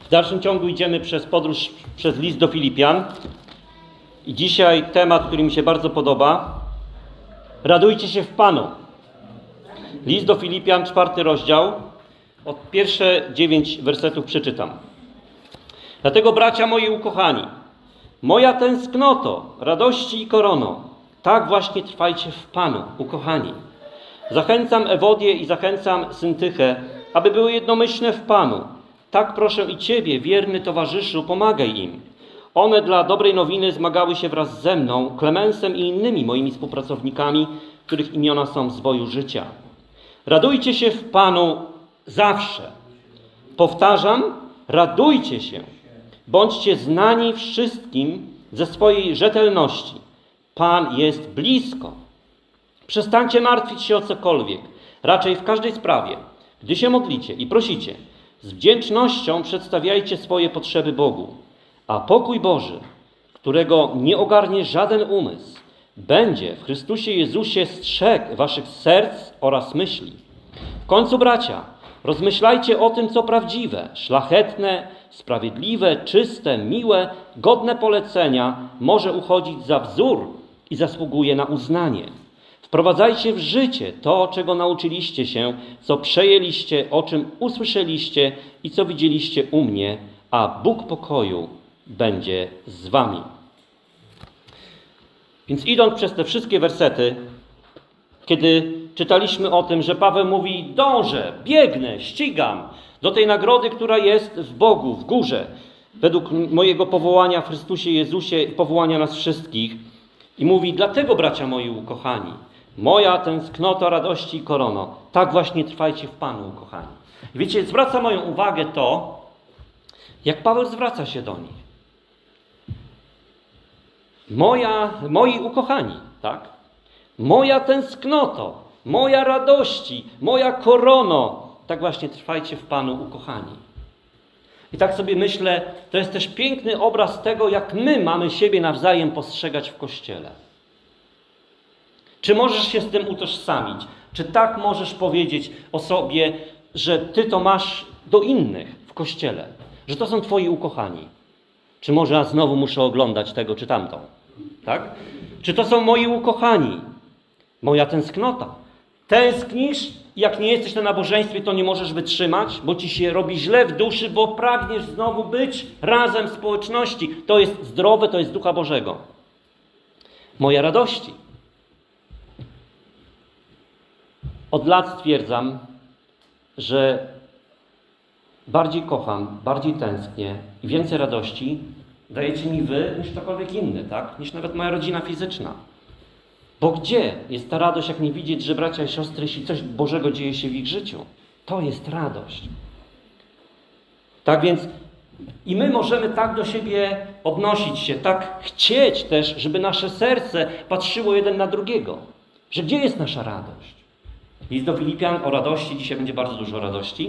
W dalszym ciągu idziemy przez podróż, przez list do Filipian. I dzisiaj temat, który mi się bardzo podoba. Radujcie się w Panu. List do Filipian, 4 rozdział. Od pierwsze 9 wersetów przeczytam. Dlatego, bracia moi ukochani, moja tęsknoto, radości i korono, tak właśnie trwajcie w Panu, ukochani. Zachęcam Ewodię i zachęcam Syntychę, aby były jednomyślne w Panu. Tak proszę i Ciebie, wierny towarzyszu, pomagaj im. One dla dobrej nowiny zmagały się wraz ze mną, Klemensem i innymi moimi współpracownikami, których imiona są w zwoju życia. Radujcie się w Panu zawsze. Powtarzam, radujcie się. Bądźcie znani wszystkim ze swojej rzetelności. Pan jest blisko. Przestańcie martwić się o cokolwiek, raczej w każdej sprawie. Gdy się modlicie i prosicie, z wdzięcznością przedstawiajcie swoje potrzeby Bogu. A pokój Boży, którego nie ogarnie żaden umysł, będzie w Chrystusie Jezusie strzegł waszych serc oraz myśli. W końcu, bracia, rozmyślajcie o tym, co prawdziwe, szlachetne, sprawiedliwe, czyste, miłe, godne polecenia, może uchodzić za wzór i zasługuje na uznanie. Wprowadzajcie w życie to, czego nauczyliście się, co przejęliście, o czym usłyszeliście i co widzieliście u mnie, a Bóg pokoju będzie z wami. Więc idąc przez te wszystkie wersety, kiedy czytaliśmy o tym, że Paweł mówi: dążę, biegnę, ścigam do tej nagrody, która jest w Bogu, w górze, według mojego powołania w Chrystusie Jezusie i powołania nas wszystkich. I mówi: dlatego, bracia moi ukochani, moja tęsknota, radości i korono, tak właśnie trwajcie w Panu, ukochani. I wiecie, zwraca moją uwagę to, jak Paweł zwraca się do nich. Moi ukochani, tak? Moja tęsknoto, moja radości, moja korono, tak właśnie trwajcie w Panu, ukochani. I tak sobie myślę, to jest też piękny obraz tego, jak my mamy siebie nawzajem postrzegać w Kościele. Czy możesz się z tym utożsamić? Czy tak możesz powiedzieć o sobie, że ty to masz do innych w Kościele? Że to są twoi ukochani? Czy może ja znowu muszę oglądać tego czy tamtą? Tak? Czy to są moi ukochani? Moja tęsknota. Tęsknisz, jak nie jesteś na nabożeństwie, to nie możesz wytrzymać, bo ci się robi źle w duszy, bo pragniesz znowu być razem w społeczności. To jest zdrowe, to jest Ducha Bożego. Moja radości. Od lat stwierdzam, że bardziej kocham, bardziej tęsknię i więcej radości dajecie mi wy niż ktokolwiek inny, tak? Niż nawet moja rodzina fizyczna. Bo gdzie jest ta radość, jak nie widzieć, że bracia i siostry, jeśli coś Bożego dzieje się w ich życiu? To jest radość. Tak więc i my możemy tak do siebie odnosić się, tak chcieć też, żeby nasze serce patrzyło jeden na drugiego. Że gdzie jest nasza radość? List do Filipian o radości, dzisiaj będzie bardzo dużo radości.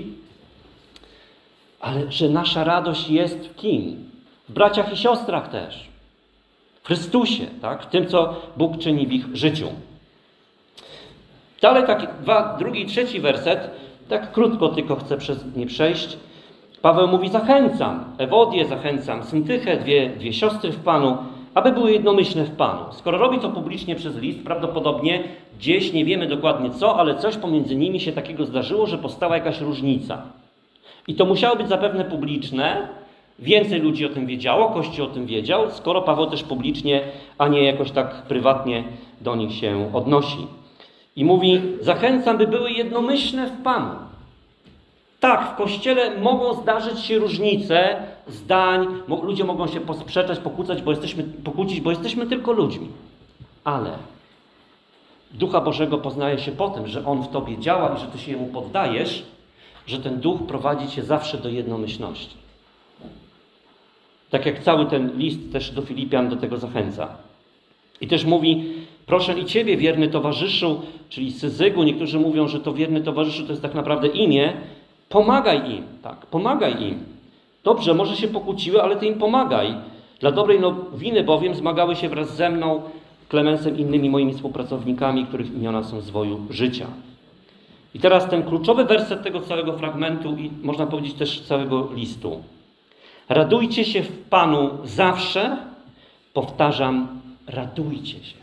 Ale że nasza radość jest w kim? W braciach i siostrach też. W Chrystusie, tak? W tym, co Bóg czyni w ich życiu. Dalej taki drugi i trzeci werset, tak krótko tylko chcę przez nie przejść. Paweł mówi: zachęcam Ewodię, zachęcam Syntychę, dwie siostry w Panu, aby były jednomyślne w Panu. Skoro robi to publicznie przez list, prawdopodobnie gdzieś, nie wiemy dokładnie co, ale coś pomiędzy nimi się takiego zdarzyło, że powstała jakaś różnica. I to musiało być zapewne publiczne. Więcej ludzi o tym wiedziało, Kościół o tym wiedział, skoro Paweł też publicznie, a nie jakoś tak prywatnie do nich się odnosi. I mówi: zachęcam, by były jednomyślne w Panu. Tak, w Kościele mogą zdarzyć się różnice zdań, ludzie mogą się posprzeczać, pokłócić, bo jesteśmy tylko ludźmi. Ale Ducha Bożego poznaje się po tym, że On w tobie działa i że ty się Jemu poddajesz, że ten Duch prowadzi cię zawsze do jednomyślności. Tak jak cały ten list też do Filipian do tego zachęca. I też mówi: proszę i Ciebie, wierny towarzyszu, czyli Syzygu, niektórzy mówią, że to wierny towarzyszu to jest tak naprawdę imię, pomagaj im, tak, pomagaj im. Dobrze, może się pokłóciły, ale Ty im pomagaj. Dla dobrej nowiny bowiem zmagały się wraz ze mną, Klemensem i innymi moimi współpracownikami, których imiona są w zwoju życia. I teraz ten kluczowy werset tego całego fragmentu i można powiedzieć też całego listu. Radujcie się w Panu zawsze. Powtarzam, radujcie się.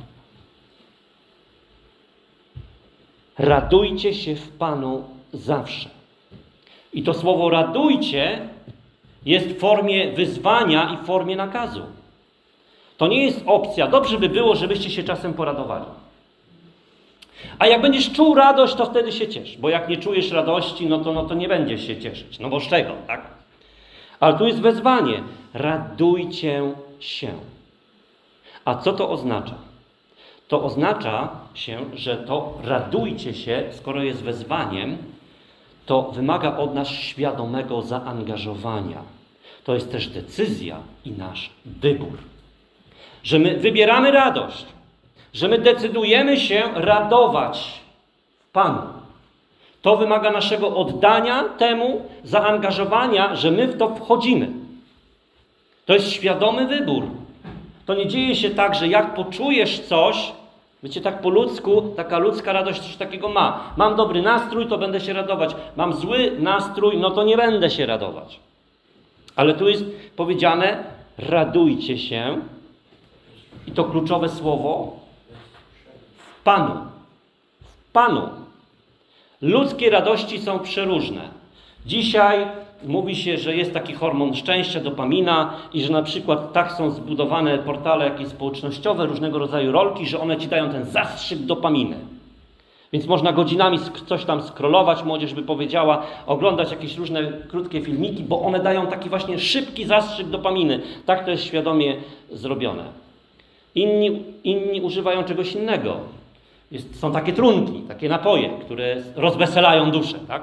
Radujcie się w Panu zawsze. I to słowo radujcie jest w formie wyzwania i w formie nakazu. To nie jest opcja. Dobrze by było, żebyście się czasem poradowali. A jak będziesz czuł radość, to wtedy się ciesz. Bo jak nie czujesz radości, no to nie będziesz się cieszyć. No bo z czego, tak? Ale tu jest wezwanie. Radujcie się. A co to oznacza? To oznacza się, że to radujcie się, skoro jest wezwaniem, to wymaga od nas świadomego zaangażowania. To jest też decyzja i nasz wybór. Że my wybieramy radość. Że my decydujemy się radować w Panu. To wymaga naszego oddania temu, zaangażowania, że my w to wchodzimy. To jest świadomy wybór. To nie dzieje się tak, że jak poczujesz coś, wiecie, tak po ludzku, taka ludzka radość coś takiego ma. Mam dobry nastrój, to będę się radować. Mam zły nastrój, no to nie będę się radować. Ale tu jest powiedziane, radujcie się. I to kluczowe słowo, w Panu. W Panu. Ludzkie radości są przeróżne. Dzisiaj mówi się, że jest taki hormon szczęścia, dopamina i że na przykład tak są zbudowane portale jakieś społecznościowe, różnego rodzaju rolki, że one ci dają ten zastrzyk dopaminy. Więc można godzinami coś tam scrollować, młodzież by powiedziała, oglądać jakieś różne krótkie filmiki, bo one dają taki właśnie szybki zastrzyk dopaminy. Tak to jest świadomie zrobione. Inni używają czegoś innego. Są takie trunki, takie napoje, które rozweselają duszę, tak?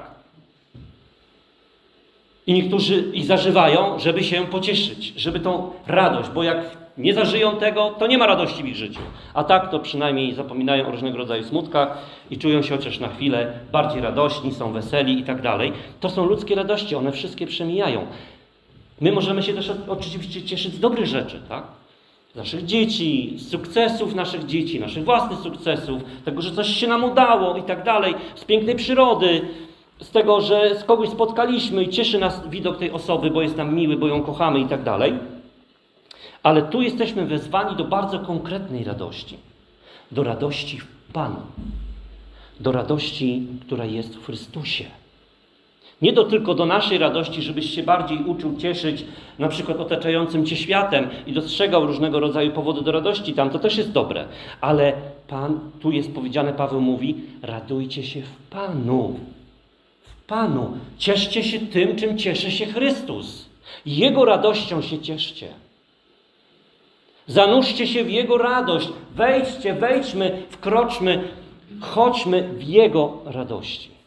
I niektórzy ich zażywają, żeby się pocieszyć, żeby tą radość, bo jak nie zażyją tego, to nie ma radości w ich życiu. A tak to przynajmniej zapominają o różnego rodzaju smutkach i czują się chociaż na chwilę bardziej radośni, są weseli i tak dalej. To są ludzkie radości, one wszystkie przemijają. My możemy się też oczywiście cieszyć z dobrych rzeczy, tak? Z naszych dzieci, z sukcesów naszych dzieci, naszych własnych sukcesów, tego, że coś się nam udało i tak dalej, z pięknej przyrody, z tego, że z kogoś spotkaliśmy i cieszy nas widok tej osoby, bo jest nam miły, bo ją kochamy i tak dalej. Ale tu jesteśmy wezwani do bardzo konkretnej radości. Do radości w Panu. Do radości, która jest w Chrystusie. Nie tylko do naszej radości, żebyś się bardziej uczył cieszyć na przykład otaczającym Cię światem i dostrzegał różnego rodzaju powody do radości. Tam to też jest dobre. Ale Pan, tu jest powiedziane, Paweł mówi, radujcie się w Panu. W Panu. Cieszcie się tym, czym cieszy się Chrystus. Jego radością się cieszcie. Zanurzcie się w Jego radość. Wejdźmy, wkroczmy, chodźmy w Jego radości.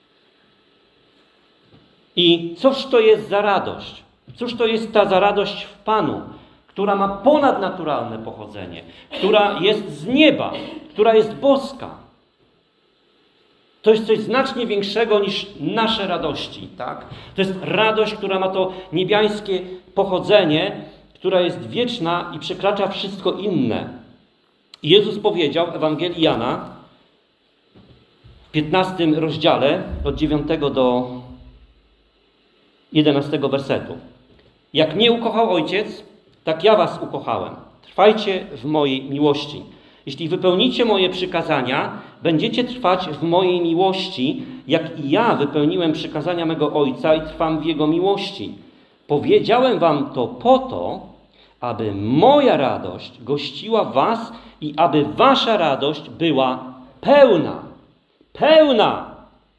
I cóż to jest za radość? Cóż to jest ta za radość w Panu, która ma ponadnaturalne pochodzenie, która jest z nieba, która jest boska? To jest coś znacznie większego niż nasze radości, tak? To jest radość, która ma to niebiańskie pochodzenie, która jest wieczna i przekracza wszystko inne. I Jezus powiedział w Ewangelii Jana w 15 rozdziale od 9 do 11 wersetu. Jak mnie ukochał Ojciec, tak ja was ukochałem. Trwajcie w mojej miłości. Jeśli wypełnicie moje przykazania, będziecie trwać w mojej miłości, jak i ja wypełniłem przykazania mego Ojca i trwam w Jego miłości. Powiedziałem wam to po to, aby moja radość gościła was i aby wasza radość była pełna. Pełna!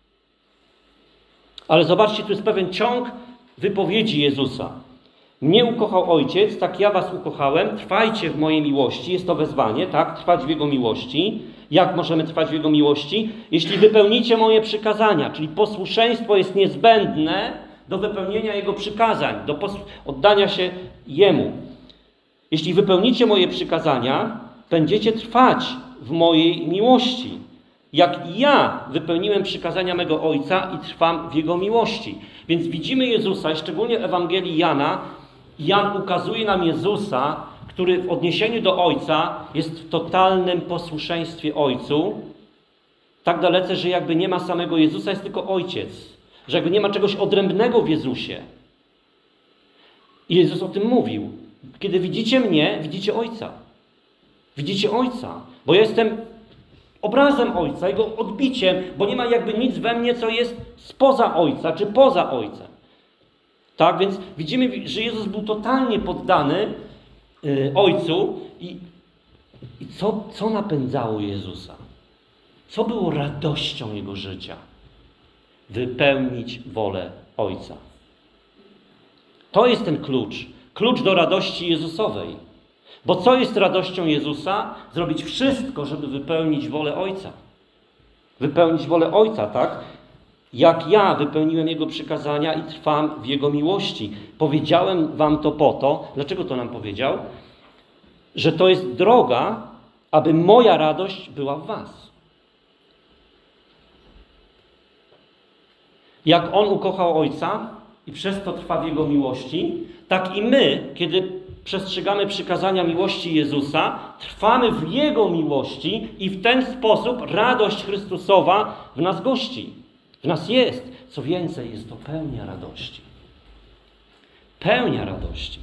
Ale zobaczcie, tu jest pewien ciąg wypowiedzi Jezusa. Mnie ukochał Ojciec, tak ja was ukochałem, trwajcie w mojej miłości. Jest to wezwanie, tak? Trwać w Jego miłości. Jak możemy trwać w Jego miłości? Jeśli wypełnicie moje przykazania, czyli posłuszeństwo jest niezbędne do wypełnienia Jego przykazań, do oddania się Jemu. Jeśli wypełnicie moje przykazania, będziecie trwać w mojej miłości. Jak i ja wypełniłem przykazania mego Ojca i trwam w Jego miłości. Więc widzimy Jezusa, i szczególnie w Ewangelii Jana, Jan ukazuje nam Jezusa, który w odniesieniu do Ojca jest w totalnym posłuszeństwie Ojcu. Tak dalece, że jakby nie ma samego Jezusa, jest tylko Ojciec. Że jakby nie ma czegoś odrębnego w Jezusie. I Jezus o tym mówił. Kiedy widzicie mnie, widzicie Ojca. Widzicie Ojca. Bo ja jestem obrazem Ojca, Jego odbiciem, bo nie ma jakby nic we mnie, co jest spoza Ojca, czy poza Ojcem. Tak, więc widzimy, że Jezus był totalnie poddany Ojcu i co napędzało Jezusa? Co było radością Jego życia? Wypełnić wolę Ojca. To jest ten klucz. Klucz do radości Jezusowej. Bo co jest radością Jezusa? Zrobić wszystko, żeby wypełnić wolę Ojca. Wypełnić wolę Ojca, tak? Jak ja wypełniłem Jego przykazania i trwam w Jego miłości. Powiedziałem wam to po to. Dlaczego to nam powiedział? Że to jest droga, aby moja radość była w was. Jak On ukochał Ojca i przez to trwa w Jego miłości, tak i my, kiedy przestrzegamy przykazania miłości Jezusa, trwamy w Jego miłości i w ten sposób radość Chrystusowa w nas gości. W nas jest. Co więcej, jest to pełnia radości. Pełnia radości.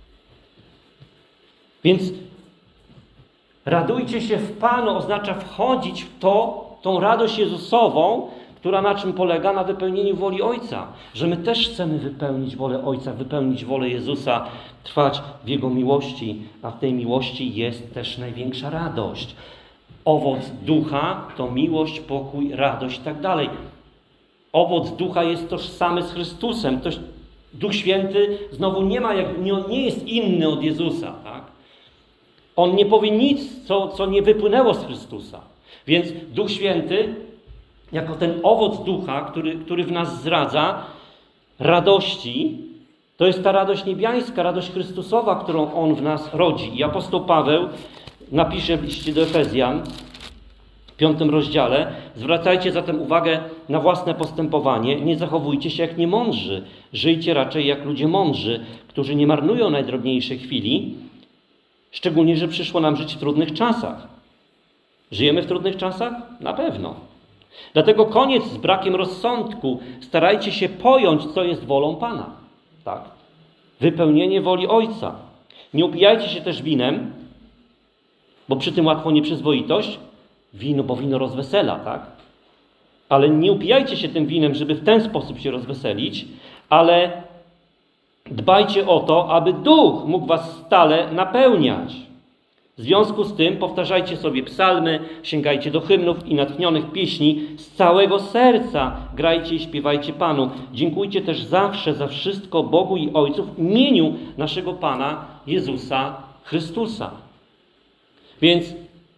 Więc radujcie się w Panu oznacza wchodzić w tą radość Jezusową, która na czym polega? Na wypełnieniu woli Ojca. Że my też chcemy wypełnić wolę Ojca, wypełnić wolę Jezusa, trwać w Jego miłości, a w tej miłości jest też największa radość. Owoc ducha to miłość, pokój, radość i tak dalej. Owoc ducha jest tożsamy z Chrystusem. Duch Święty znowu nie jest inny od Jezusa. Tak? On nie powie nic, co nie wypłynęło z Chrystusa. Więc Duch Święty jako ten owoc ducha, który w nas zdradza radości, to jest ta radość niebiańska, radość Chrystusowa, którą On w nas rodzi. I apostoł Paweł napisze w liście do Efezjan, w 5 rozdziale, zwracajcie zatem uwagę na własne postępowanie, nie zachowujcie się jak niemądrzy, żyjcie raczej jak ludzie mądrzy, którzy nie marnują najdrobniejszej chwili, szczególnie, że przyszło nam żyć w trudnych czasach. Żyjemy w trudnych czasach? Na pewno. Dlatego koniec z brakiem rozsądku. Starajcie się pojąć, co jest wolą Pana. Tak? Wypełnienie woli Ojca. Nie upijajcie się też winem, bo przy tym łatwo nieprzyzwoitość. Bo wino rozwesela, tak? Ale nie upijajcie się tym winem, żeby w ten sposób się rozweselić, ale dbajcie o to, aby Duch mógł was stale napełniać. W związku z tym powtarzajcie sobie psalmy, sięgajcie do hymnów i natchnionych pieśni z całego serca. Grajcie i śpiewajcie Panu. Dziękujcie też zawsze za wszystko Bogu i Ojcu w imieniu naszego Pana Jezusa Chrystusa. Więc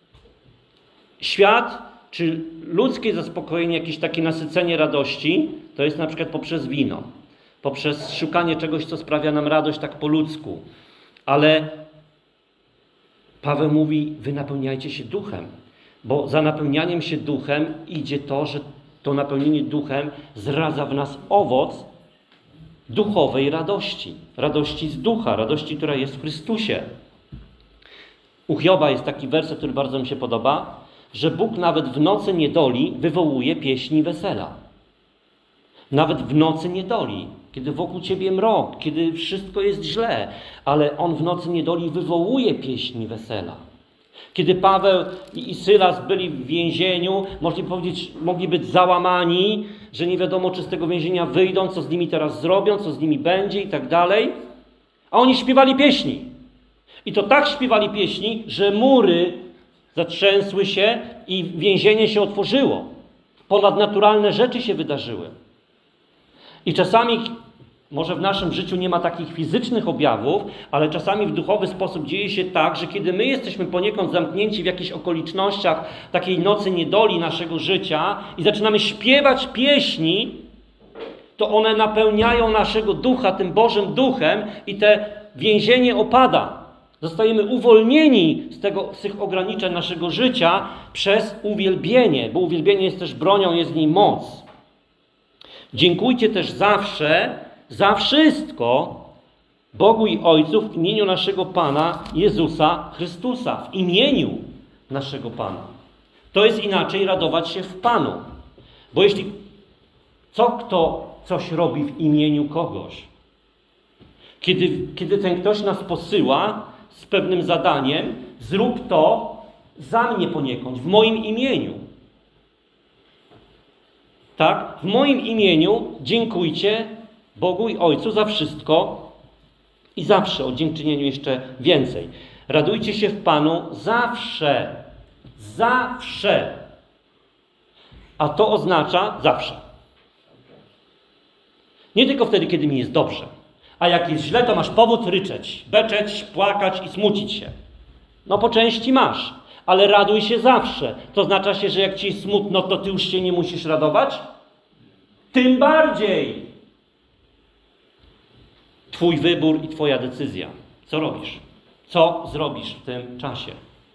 świat, czy ludzkie zaspokojenie, jakieś takie nasycenie radości, to jest na przykład poprzez wino. Poprzez szukanie czegoś, co sprawia nam radość tak po ludzku. Ale Paweł mówi, wy napełniajcie się duchem, bo za napełnianiem się duchem idzie to, że to napełnienie duchem zdradza w nas owoc duchowej radości. Radości z ducha, radości, która jest w Chrystusie. U Hioba jest taki werset, który bardzo mi się podoba, że Bóg nawet w nocy niedoli wywołuje pieśni wesela. Nawet w nocy niedoli, kiedy wokół ciebie mrok, kiedy wszystko jest źle, ale On w nocy niedoli wywołuje pieśni wesela. Kiedy Paweł i Sylas byli w więzieniu, mogli być załamani, że nie wiadomo, czy z tego więzienia wyjdą, co z nimi teraz zrobią, co z nimi będzie i tak dalej. A oni śpiewali pieśni. I to tak śpiewali pieśni, że mury zatrzęsły się i więzienie się otworzyło. Ponadnaturalne rzeczy się wydarzyły. I czasami, może w naszym życiu nie ma takich fizycznych objawów, ale czasami w duchowy sposób dzieje się tak, że kiedy my jesteśmy poniekąd zamknięci w jakichś okolicznościach takiej nocy niedoli naszego życia i zaczynamy śpiewać pieśni, to one napełniają naszego ducha tym Bożym Duchem i te więzienie opada. Zostajemy uwolnieni z tych ograniczeń naszego życia przez uwielbienie, bo uwielbienie jest też bronią, jest w niej moc. Dziękujcie też zawsze za wszystko Bogu i Ojcu w imieniu naszego Pana Jezusa Chrystusa. W imieniu naszego Pana. To jest inaczej radować się w Panu. Bo jeśli kto coś robi w imieniu kogoś, Kiedy ten ktoś nas posyła z pewnym zadaniem, zrób to za mnie poniekąd, w moim imieniu. Tak? W moim imieniu dziękujcie Bogu i Ojcu za wszystko i zawsze, o dziękczynieniu jeszcze więcej. Radujcie się w Panu zawsze. Zawsze. A to oznacza zawsze. Nie tylko wtedy, kiedy mi jest dobrze. A jak jest źle, to masz powód ryczeć, beczeć, płakać i smucić się. No po części masz, ale raduj się zawsze. To oznacza się, że jak ci jest smutno, to ty już się nie musisz radować? Tym bardziej. Twój wybór i twoja decyzja. Co robisz? Co zrobisz w tym czasie?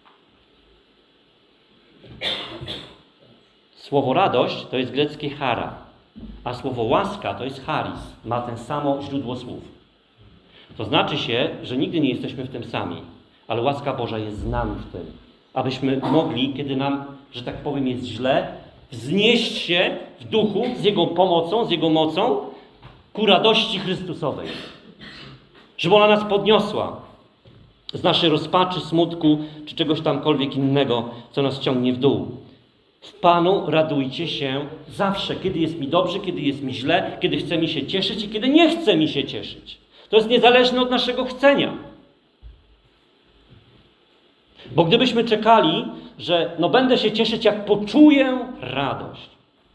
Słowo radość to jest greckie chara, a słowo łaska to jest charis. Ma ten samo źródło słów. To znaczy się, że nigdy nie jesteśmy w tym sami, ale łaska Boża jest z nami w tym, abyśmy mogli, kiedy nam, że tak powiem, jest źle, wznieść się w duchu z Jego pomocą, z Jego mocą ku radości Chrystusowej. Żeby ona nas podniosła z naszej rozpaczy, smutku, czy czegoś tamkolwiek innego, co nas ciągnie w dół. W Panu radujcie się zawsze, kiedy jest mi dobrze, kiedy jest mi źle, kiedy chce mi się cieszyć i kiedy nie chce mi się cieszyć. To jest niezależne od naszego chcenia. Bo gdybyśmy czekali, że będę się cieszyć, jak poczuję radość,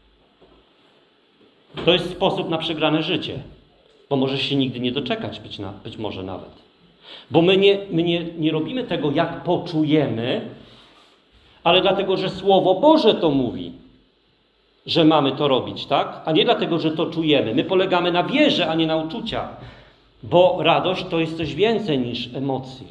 to jest sposób na przegrane życie. Bo możesz się nigdy nie doczekać, być może nawet. Bo my nie robimy tego, jak poczujemy, ale dlatego, że Słowo Boże to mówi, że mamy to robić, tak? A nie dlatego, że to czujemy. My polegamy na wierze, a nie na uczuciach. Bo radość to jest coś więcej niż emocje.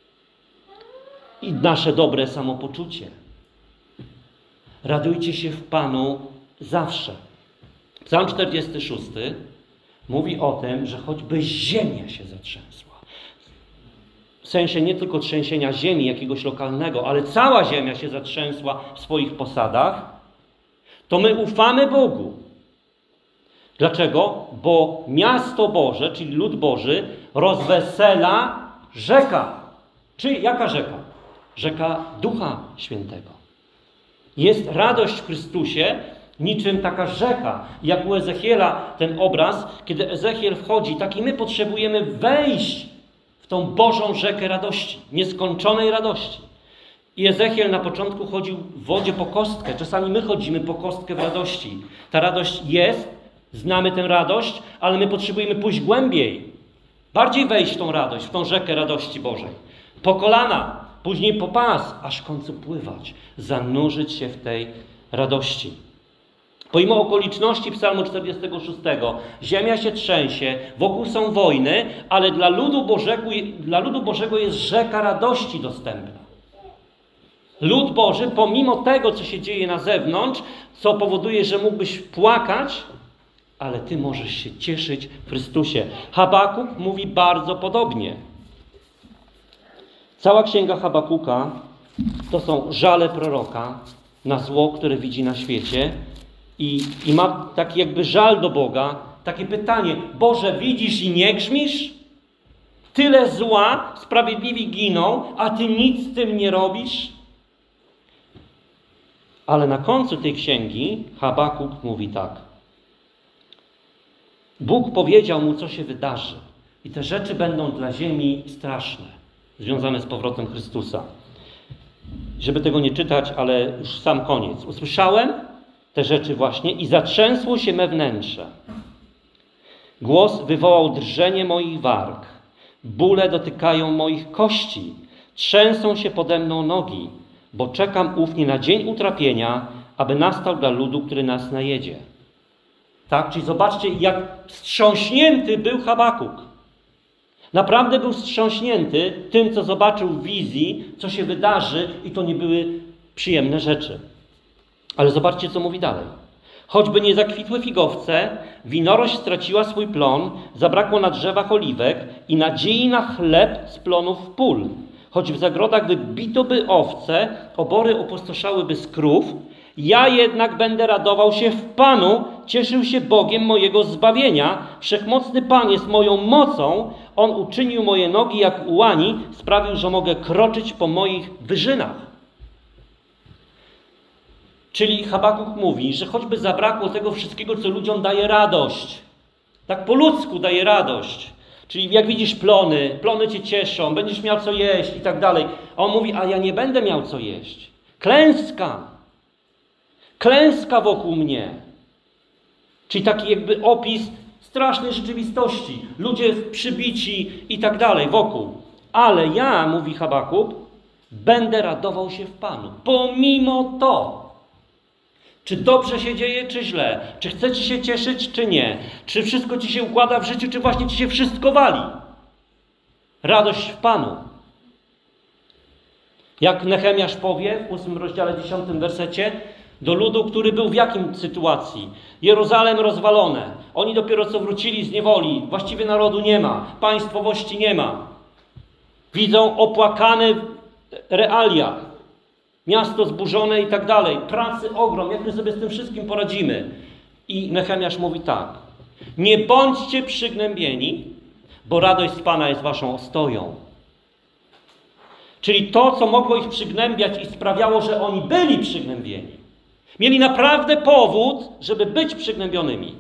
I nasze dobre samopoczucie. Radujcie się w Panu zawsze. Psalm 46 mówi o tym, że choćby ziemia się zatrzęsła. W sensie nie tylko trzęsienia ziemi jakiegoś lokalnego, ale cała ziemia się zatrzęsła w swoich posadach, to my ufamy Bogu. Dlaczego? Bo miasto Boże, czyli lud Boży, rozwesela rzeka. Czy jaka rzeka? Rzeka Ducha Świętego. Jest radość w Chrystusie, niczym taka rzeka. Jak u Ezechiela ten obraz, kiedy Ezechiel wchodzi, tak i my potrzebujemy wejść w tą Bożą rzekę radości, nieskończonej radości. I Ezechiel na początku chodził w wodzie po kostkę. Czasami my chodzimy po kostkę w radości. Ta radość jest, znamy tę radość, ale my potrzebujemy pójść głębiej. Bardziej wejść w tą radość, w tą rzekę radości Bożej. Po kolana, później po pas, aż w końcu pływać. Zanurzyć się w tej radości. Pomimo okoliczności Psalmu 46, ziemia się trzęsie, wokół są wojny, ale dla ludu Bożego jest rzeka radości dostępna. Lud Boży, pomimo tego, co się dzieje na zewnątrz, co powoduje, że mógłbyś płakać, ale ty możesz się cieszyć w Chrystusie. Habakuk mówi bardzo podobnie. Cała księga Habakuka to są żale proroka na zło, które widzi na świecie i ma taki jakby żal do Boga, takie pytanie: Boże, widzisz i nie grzmisz? Tyle zła, sprawiedliwi giną, a ty nic z tym nie robisz? Ale na końcu tej księgi Habakuk mówi tak. Bóg powiedział mu, co się wydarzy. I te rzeczy będą dla ziemi straszne, związane z powrotem Chrystusa. Żeby tego nie czytać, ale już sam koniec. Usłyszałem te rzeczy właśnie i zatrzęsło się me wnętrze. Głos wywołał drżenie moich warg. Bóle dotykają moich kości. Trzęsą się pode mną nogi, bo czekam ufnie na dzień utrapienia, aby nastał dla ludu, który nas najedzie. Tak? Czyli zobaczcie, jak wstrząśnięty był Habakuk. Naprawdę był wstrząśnięty tym, co zobaczył w wizji, co się wydarzy, i to nie były przyjemne rzeczy. Ale zobaczcie, co mówi dalej. Choćby nie zakwitły figowce, winorość straciła swój plon, zabrakło na drzewach oliwek i nadziei na chleb z plonów pól. Choć w zagrodach wybito by owce, obory opustoszałyby z krów, Ja jednak będę radował się w Panu, cieszył się Bogiem mojego zbawienia. Wszechmocny Pan jest moją mocą. On uczynił moje nogi jak u łani, sprawił, że mogę kroczyć po moich wyżynach. Czyli Habakuk mówi, że choćby zabrakło tego wszystkiego, co ludziom daje radość. Tak po ludzku daje radość. Czyli jak widzisz plony cię cieszą, będziesz miał co jeść i tak dalej. A on mówi, a ja nie będę miał co jeść. Klęska wokół mnie. Czyli taki jakby opis strasznej rzeczywistości. Ludzie przybici i tak dalej wokół. Ale ja, mówi Habakuk, będę radował się w Panu. Pomimo to. Czy dobrze się dzieje, czy źle? Czy chcecie się cieszyć, czy nie? Czy wszystko ci się układa w życiu, czy właśnie ci się wszystko wali? Radość w Panu. Jak Nehemiasz powie w 8 rozdziale 10 wersecie, do ludu, który był w jakim sytuacji? Jeruzalem rozwalone. Oni dopiero co wrócili z niewoli. Właściwie narodu nie ma. Państwowości nie ma. Widzą opłakane realia. Miasto zburzone i tak dalej. Pracy ogrom. Jak my sobie z tym wszystkim poradzimy? I Nehemiasz mówi tak. Nie bądźcie przygnębieni, bo radość z Pana jest waszą ostoją. Czyli to, co mogło ich przygnębiać i sprawiało, że oni byli przygnębieni. Mieli naprawdę powód, żeby być przygnębionymi.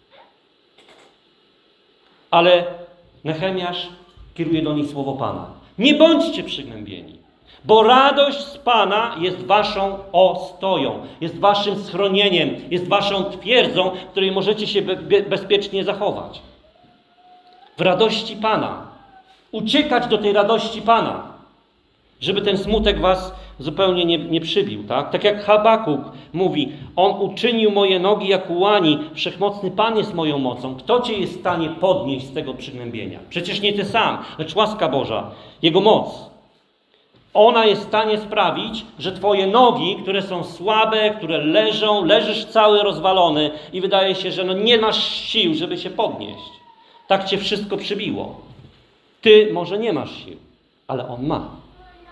Ale Nehemiasz kieruje do nich słowo Pana. Nie bądźcie przygnębieni, bo radość z Pana jest waszą ostoją, jest waszym schronieniem, jest waszą twierdzą, w której możecie się bezpiecznie zachować. W radości Pana. Uciekać do tej radości Pana. Żeby ten smutek was zupełnie nie przybił, tak? Tak jak Habakuk mówi, on uczynił moje nogi jak u łani, wszechmocny Pan jest moją mocą. Kto cię jest w stanie podnieść z tego przygnębienia? Przecież nie ty sam, lecz łaska Boża, Jego moc. Ona jest w stanie sprawić, że twoje nogi, które są słabe, które leżysz cały rozwalony i wydaje się, że nie masz sił, żeby się podnieść. Tak cię wszystko przybiło. Ty może nie masz sił, ale On ma.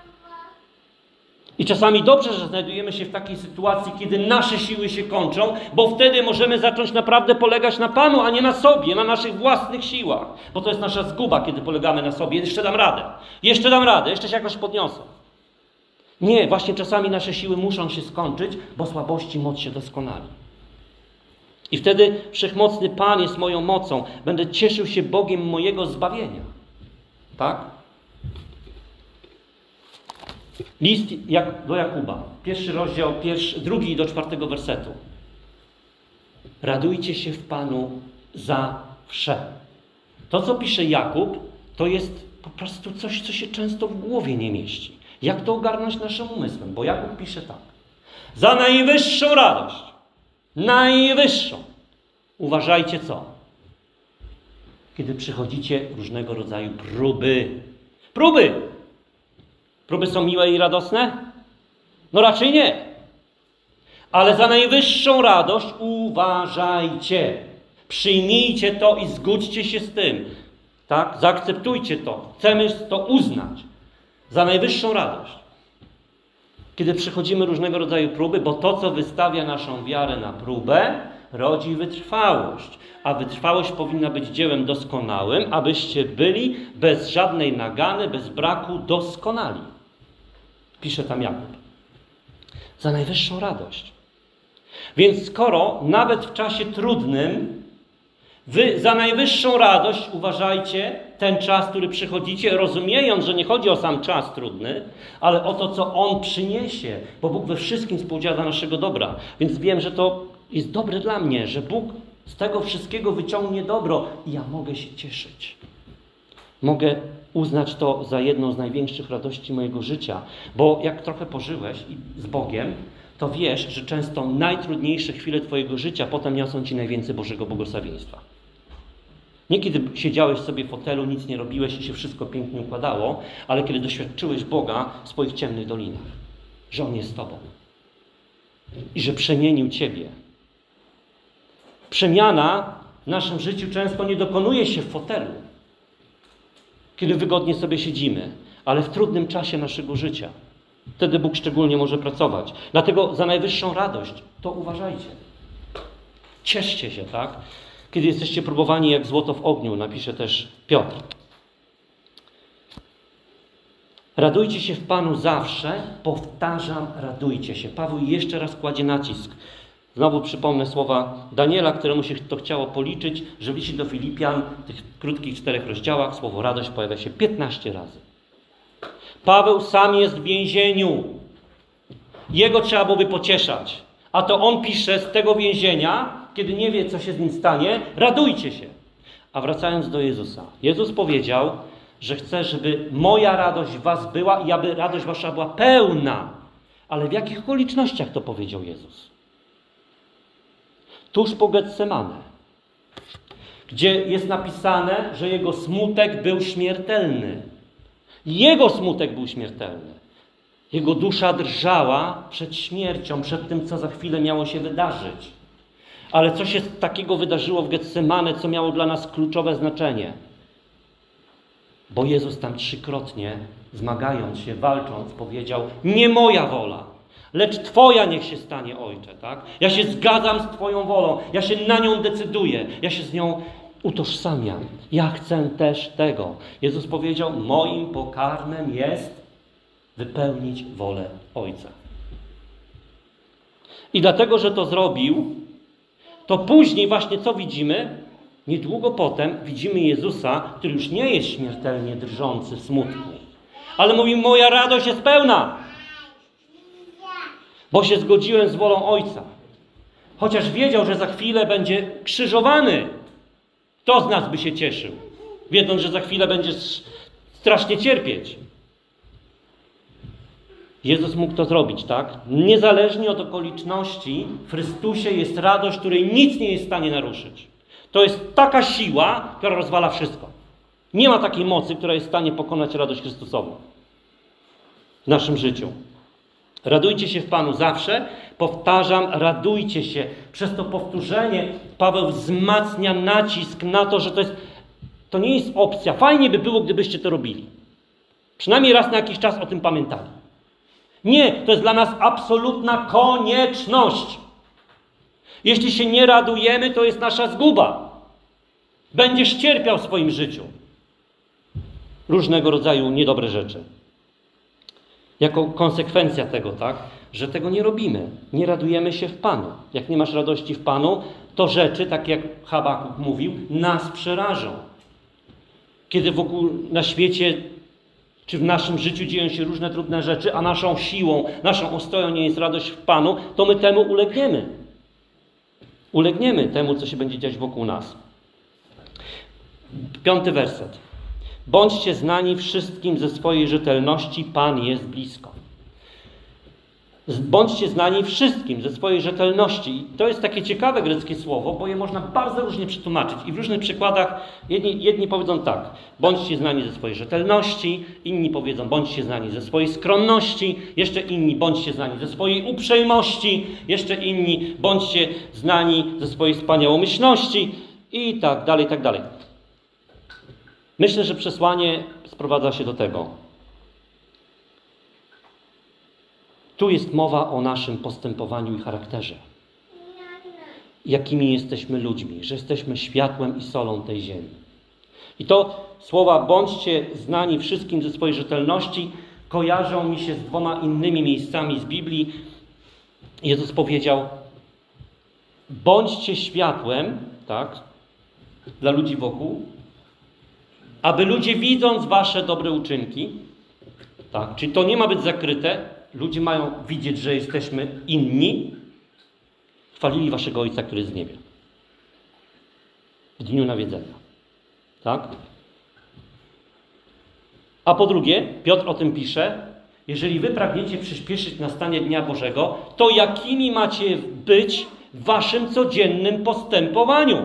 I czasami dobrze, że znajdujemy się w takiej sytuacji, kiedy nasze siły się kończą, bo wtedy możemy zacząć naprawdę polegać na Panu, a nie na sobie, na naszych własnych siłach. Bo to jest nasza zguba, kiedy polegamy na sobie. Jeszcze dam radę, jeszcze się jakoś podniosę. Nie, właśnie czasami nasze siły muszą się skończyć, bo słabości moc się doskonali. I wtedy wszechmocny Pan jest moją mocą. Będę cieszył się Bogiem mojego zbawienia. Tak? List do Jakuba, 1 rozdział, 2 do 4 wersetu. Radujcie się w Panu zawsze. To, co pisze Jakub, to jest po prostu coś, co się często w głowie nie mieści. Jak to ogarnąć naszym umysłem? Bo Jakub pisze tak. Za najwyższą radość, najwyższą, uważajcie co? Kiedy przychodzicie różnego rodzaju próby. Próby są miłe i radosne? No raczej nie. Ale za najwyższą radość uważajcie. Przyjmijcie to i zgódźcie się z tym. Tak? Zaakceptujcie to. Chcemy to uznać. Za najwyższą radość. Kiedy przechodzimy różnego rodzaju próby, bo to, co wystawia naszą wiarę na próbę, rodzi wytrwałość. A wytrwałość powinna być dziełem doskonałym, abyście byli bez żadnej nagany, bez braku doskonali. Pisze tam Jakub. Za najwyższą radość. Więc skoro nawet w czasie trudnym wy za najwyższą radość uważajcie ten czas, który przychodzicie, rozumiejąc, że nie chodzi o sam czas trudny, ale o to, co On przyniesie, bo Bóg we wszystkim współdziała dla naszego dobra. Więc wiem, że to jest dobre dla mnie, że Bóg z tego wszystkiego wyciągnie dobro i ja mogę się cieszyć. Mogę uznać to za jedną z największych radości mojego życia, bo jak trochę pożyłeś z Bogiem, to wiesz, że często najtrudniejsze chwile twojego życia potem niosą ci najwięcej Bożego błogosławieństwa. Nie kiedy siedziałeś sobie w fotelu, nic nie robiłeś i się wszystko pięknie układało, ale kiedy doświadczyłeś Boga w swoich ciemnych dolinach, że On jest z tobą i że przemienił ciebie. Przemiana w naszym życiu często nie dokonuje się w fotelu, kiedy wygodnie sobie siedzimy, ale w trudnym czasie naszego życia. Wtedy Bóg szczególnie może pracować. Dlatego za najwyższą radość to uważajcie. Cieszcie się, tak? Kiedy jesteście próbowani jak złoto w ogniu, napisze też Piotr. Radujcie się w Panu zawsze, powtarzam, radujcie się. Paweł jeszcze raz kładzie nacisk. Znowu przypomnę słowa Daniela, któremu się to chciało policzyć, że w liście do Filipian, w tych krótkich 4 rozdziałach, słowo radość pojawia się 15 razy. Paweł sam jest w więzieniu. Jego trzeba byłoby pocieszać. A to on pisze z tego więzienia, kiedy nie wie, co się z nim stanie, radujcie się. A wracając do Jezusa. Jezus powiedział, że chce, żeby moja radość w was była i aby radość wasza była pełna. Ale w jakich okolicznościach to powiedział Jezus? Tuż po Getsemane, gdzie jest napisane, że jego smutek był śmiertelny. Jego smutek był śmiertelny. Jego dusza drżała przed śmiercią, przed tym, co za chwilę miało się wydarzyć. Ale co się takiego wydarzyło w Getsemane, co miało dla nas kluczowe znaczenie? Bo Jezus tam 3-krotnie, zmagając się, walcząc, powiedział: nie moja wola, lecz Twoja niech się stanie, Ojcze. Tak? Ja się zgadzam z Twoją wolą, ja się na nią decyduję, ja się z nią utożsamiam. Ja chcę też tego. Jezus powiedział: moim pokarmem jest wypełnić wolę Ojca. I dlatego, że to zrobił, to później właśnie co widzimy? Niedługo potem widzimy Jezusa, który już nie jest śmiertelnie drżący w smutku, ale mówi: moja radość jest pełna, bo się zgodziłem z wolą Ojca. Chociaż wiedział, że za chwilę będzie krzyżowany. Kto z nas by się cieszył, wiedząc, że za chwilę będzie strasznie cierpieć? Jezus mógł to zrobić, tak? Niezależnie od okoliczności, w Chrystusie jest radość, której nic nie jest w stanie naruszyć. To jest taka siła, która rozwala wszystko. Nie ma takiej mocy, która jest w stanie pokonać radość Chrystusową w naszym życiu. Radujcie się w Panu zawsze. Powtarzam, radujcie się. Przez to powtórzenie Paweł wzmacnia nacisk na to, że to nie jest opcja. Fajnie by było, gdybyście to robili. Przynajmniej raz na jakiś czas o tym pamiętali. Nie, to jest dla nas absolutna konieczność. Jeśli się nie radujemy, to jest nasza zguba. Będziesz cierpiał w swoim życiu różnego rodzaju niedobre rzeczy. Jako konsekwencja tego, tak, że tego nie robimy. Nie radujemy się w Panu. Jak nie masz radości w Panu, to rzeczy, tak jak Habakuk mówił, nas przerażą. Kiedy wokół na świecie czy w naszym życiu dzieją się różne trudne rzeczy, a naszą siłą, naszą ostoją nie jest radość w Panu, to my temu ulegniemy. Ulegniemy temu, co się będzie dziać wokół nas. 5 werset. Bądźcie znani wszystkim ze swojej rzetelności, Pan jest blisko. Bądźcie znani wszystkim ze swojej rzetelności. I to jest takie ciekawe greckie słowo, bo je można bardzo różnie przetłumaczyć. I w różnych przykładach jedni powiedzą tak: bądźcie znani ze swojej rzetelności, inni powiedzą: bądźcie znani ze swojej skromności, jeszcze inni: bądźcie znani ze swojej uprzejmości, jeszcze inni: bądźcie znani ze swojej wspaniałomyślności i tak dalej, i tak dalej. Myślę, że przesłanie sprowadza się do tego. Tu jest mowa o naszym postępowaniu i charakterze. Jakimi jesteśmy ludźmi, że jesteśmy światłem i solą tej ziemi. I to słowa bądźcie znani wszystkim ze swojej rzetelności kojarzą mi się z 2 innymi miejscami z Biblii. Jezus powiedział: bądźcie światłem, tak, dla ludzi wokół, aby ludzie, widząc wasze dobre uczynki, tak, czyli to nie ma być zakryte, ludzie mają widzieć, że jesteśmy inni, chwalili waszego Ojca, który jest w niebie. W dniu nawiedzenia. Tak? A po drugie, Piotr o tym pisze: jeżeli wy pragniecie przyspieszyć nastanie Dnia Bożego, to jakimi macie być w waszym codziennym postępowaniu?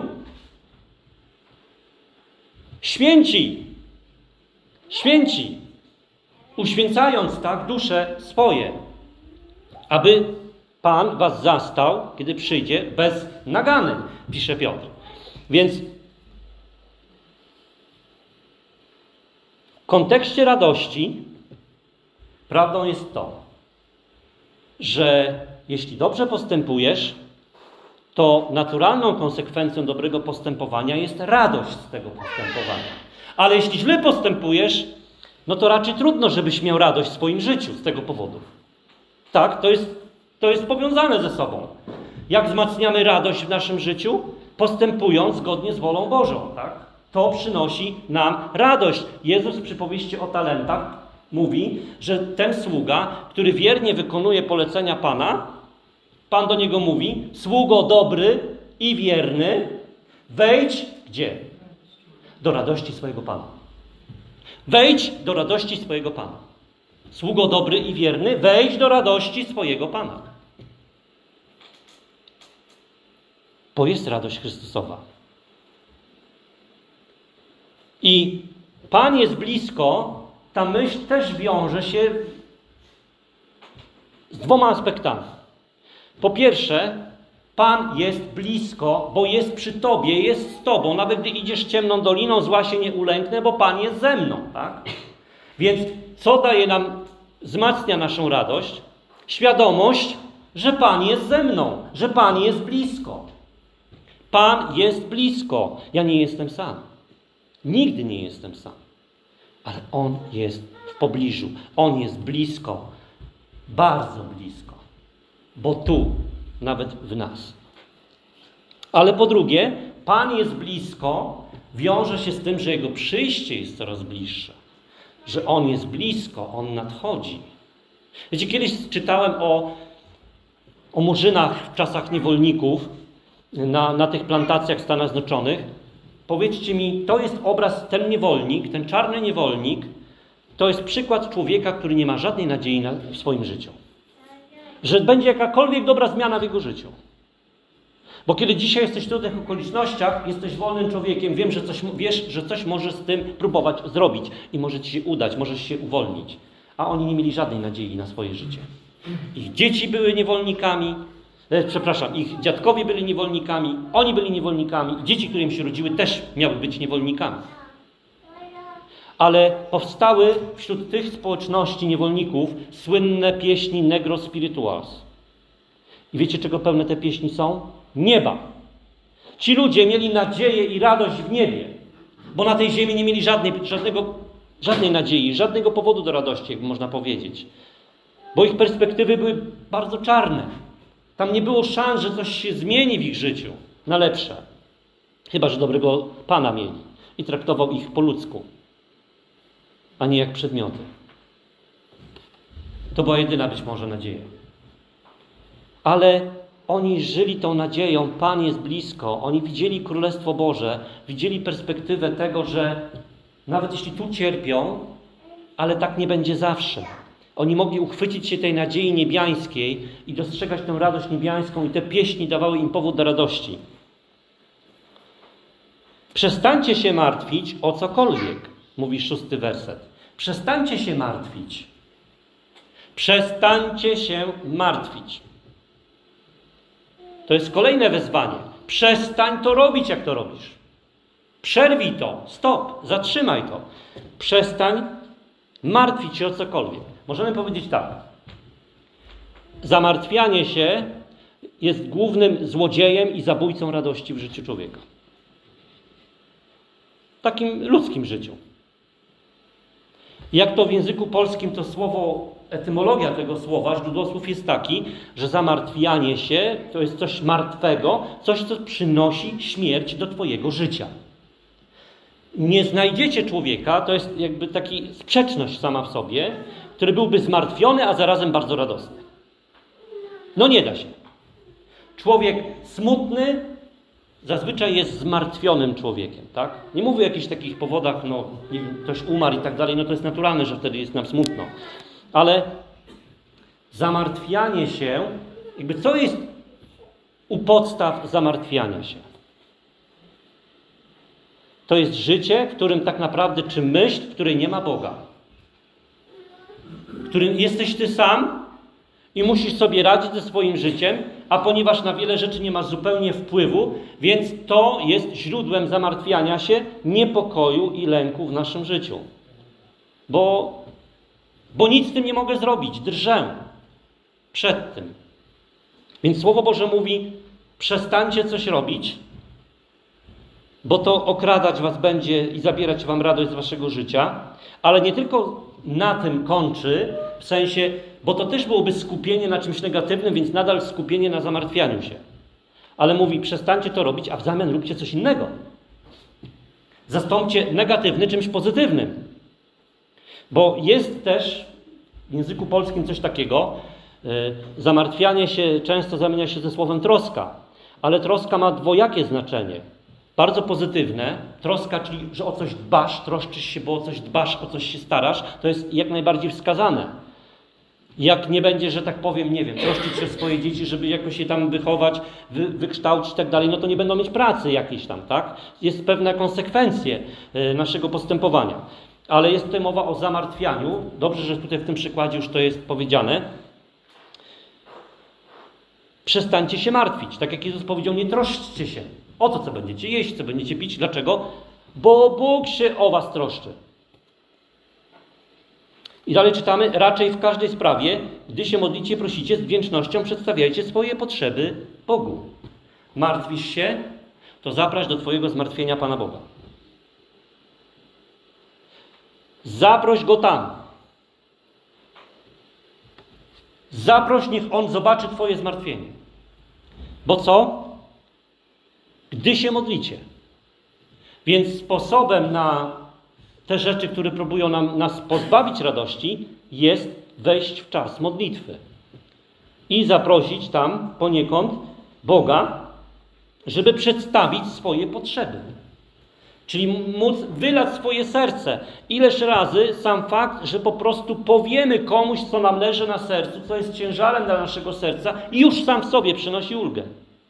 Święci. Święci. Uświęcając tak dusze swoje, aby Pan was zastał, kiedy przyjdzie, bez nagany, pisze Piotr. Więc w kontekście radości prawdą jest to, że jeśli dobrze postępujesz, to naturalną konsekwencją dobrego postępowania jest radość z tego postępowania. Ale jeśli źle postępujesz, no to raczej trudno, żebyś miał radość w swoim życiu z tego powodu. Tak, to jest powiązane ze sobą. Jak wzmacniamy radość w naszym życiu? Postępując zgodnie z wolą Bożą, tak? To przynosi nam radość. Jezus w przypowieści o talentach mówi, że ten sługa, który wiernie wykonuje polecenia Pana, Pan do niego mówi: sługo dobry i wierny, wejdź gdzie? Do radości swojego Pana. Wejdź do radości swojego Pana. Sługo dobry i wierny, wejdź do radości swojego Pana. Bo jest radość Chrystusowa. I Pan jest blisko, ta myśl też wiąże się z dwoma aspektami. Po pierwsze, Pan jest blisko, bo jest przy Tobie, jest z Tobą. Nawet gdy idziesz ciemną doliną, zła się nie ulęknę, bo Pan jest ze mną. Tak? Więc co daje nam, wzmacnia naszą radość? Świadomość, że Pan jest ze mną, że Pan jest blisko. Pan jest blisko. Ja nie jestem sam. Nigdy nie jestem sam. Ale On jest w pobliżu. On jest blisko. Bardzo blisko. Bo tu, nawet w nas. Ale po drugie, Pan jest blisko, wiąże się z tym, że Jego przyjście jest coraz bliższe. Że On jest blisko, On nadchodzi. Wiecie, kiedyś czytałem o murzynach w czasach niewolników na tych plantacjach w Stanach Zjednoczonych. Powiedzcie mi, to jest obraz, ten niewolnik, ten czarny niewolnik, to jest przykład człowieka, który nie ma żadnej nadziei w swoim życiu. Że będzie jakakolwiek dobra zmiana w jego życiu. Bo kiedy dzisiaj jesteś w trudnych okolicznościach, jesteś wolnym człowiekiem, wiesz, że coś możesz z tym próbować zrobić i może ci się udać, możesz się uwolnić. A oni nie mieli żadnej nadziei na swoje życie. Ich dzieci były niewolnikami, ich dziadkowie byli niewolnikami, oni byli niewolnikami, dzieci, które im się rodziły, też miały być niewolnikami. Ale powstały wśród tych społeczności niewolników słynne pieśni Negro Spirituals. I wiecie, czego pełne te pieśni są? Nieba. Ci ludzie mieli nadzieję i radość w niebie, bo na tej ziemi nie mieli żadnej nadziei, żadnego powodu do radości, jak można powiedzieć. Bo ich perspektywy były bardzo czarne. Tam nie było szans, że coś się zmieni w ich życiu na lepsze. Chyba że dobrego Pana mieli i traktował ich po ludzku, a nie jak przedmioty. To była jedyna być może nadzieja. Ale oni żyli tą nadzieją, Pan jest blisko. Oni widzieli Królestwo Boże, widzieli perspektywę tego, że nawet jeśli tu cierpią, ale tak nie będzie zawsze. Oni mogli uchwycić się tej nadziei niebiańskiej i dostrzegać tę radość niebiańską i te pieśni dawały im powód do radości. Przestańcie się martwić o cokolwiek, mówi 6 werset. Przestańcie się martwić. Przestańcie się martwić. To jest kolejne wezwanie. Przestań to robić, jak to robisz. Przerwij to. Stop. Zatrzymaj to. Przestań martwić się o cokolwiek. Możemy powiedzieć tak. Zamartwianie się jest głównym złodziejem i zabójcą radości w życiu człowieka. W takim ludzkim życiu. Jak to w języku polskim to słowo, etymologia tego słowa, źródło słów jest taki, że zamartwianie się to jest coś martwego, coś, co przynosi śmierć do twojego życia. Nie znajdziecie człowieka, to jest jakby taki sprzeczność sama w sobie, który byłby zmartwiony, a zarazem bardzo radosny. No nie da się. Człowiek smutny zazwyczaj jest zmartwionym człowiekiem, tak? Nie mówię o jakichś takich powodach, nie wiem, ktoś umarł i tak dalej, to jest naturalne, że wtedy jest nam smutno. Ale zamartwianie się, co jest u podstaw zamartwiania się? To jest życie, w którym tak naprawdę, czy myśl, w której nie ma Boga. W którym jesteś ty sam i musisz sobie radzić ze swoim życiem, a ponieważ na wiele rzeczy nie masz zupełnie wpływu, więc to jest źródłem zamartwiania się, niepokoju i lęku w naszym życiu. Bo nic z tym nie mogę zrobić, drżę. Przed tym. Więc Słowo Boże mówi, przestańcie coś robić, bo to okradać was będzie i zabierać wam radość z waszego życia, ale nie tylko na tym kończy, w sensie, bo to też byłoby skupienie na czymś negatywnym, więc nadal skupienie na zamartwianiu się. Ale mówi, przestańcie to robić, a w zamian róbcie coś innego. Zastąpcie negatywny czymś pozytywnym. Bo jest też w języku polskim coś takiego, zamartwianie się często zamienia się ze słowem troska, ale troska ma dwojakie znaczenie. Bardzo pozytywne, troska, czyli że o coś dbasz, troszczysz się, bo o coś dbasz, o coś się starasz, to jest jak najbardziej wskazane. Jak nie będzie, że tak powiem, nie wiem, troszczyć się o swoje dzieci, żeby jakoś je tam wychować, wykształcić i tak dalej, no to nie będą mieć pracy jakiejś tam, tak? Jest pewne konsekwencje naszego postępowania. Ale jest tutaj mowa o zamartwianiu. Dobrze, że tutaj w tym przykładzie już to jest powiedziane. Przestańcie się martwić. Tak jak Jezus powiedział, nie troszczcie się o to, co będziecie jeść, co będziecie pić. Dlaczego? Bo Bóg się o was troszczy. I dalej czytamy, raczej w każdej sprawie, gdy się modlicie, prosicie, z wdzięcznością przedstawiajcie swoje potrzeby Bogu. Martwisz się, to zaproś do twojego zmartwienia Pana Boga. Zaproś Go tam. Zaproś, niech On zobaczy twoje zmartwienie. Bo co? Gdy się modlicie. Więc sposobem na te rzeczy, które próbują nas pozbawić radości, jest wejść w czas modlitwy. I zaprosić tam poniekąd Boga, żeby przedstawić swoje potrzeby. Czyli móc wylać swoje serce. Ileż razy sam fakt, że po prostu powiemy komuś, co nam leży na sercu, co jest ciężarem dla naszego serca i już sam w sobie przynosi ulgę.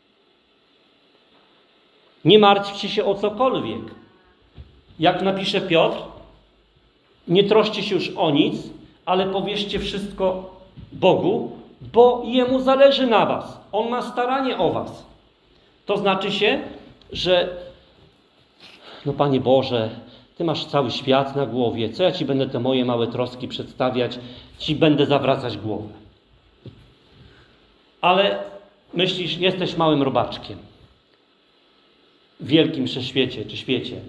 Nie martwcie się o cokolwiek. Jak napisze Piotr, nie troszcie się już o nic, ale powierzcie wszystko Bogu, bo Jemu zależy na was. On ma staranie o was. To znaczy się, że no Panie Boże, Ty masz cały świat na głowie. Co ja Ci będę te moje małe troski przedstawiać? Ci będę zawracać głowę. Ale myślisz, jesteś małym robaczkiem. W wielkim wszechświecie czy świecie.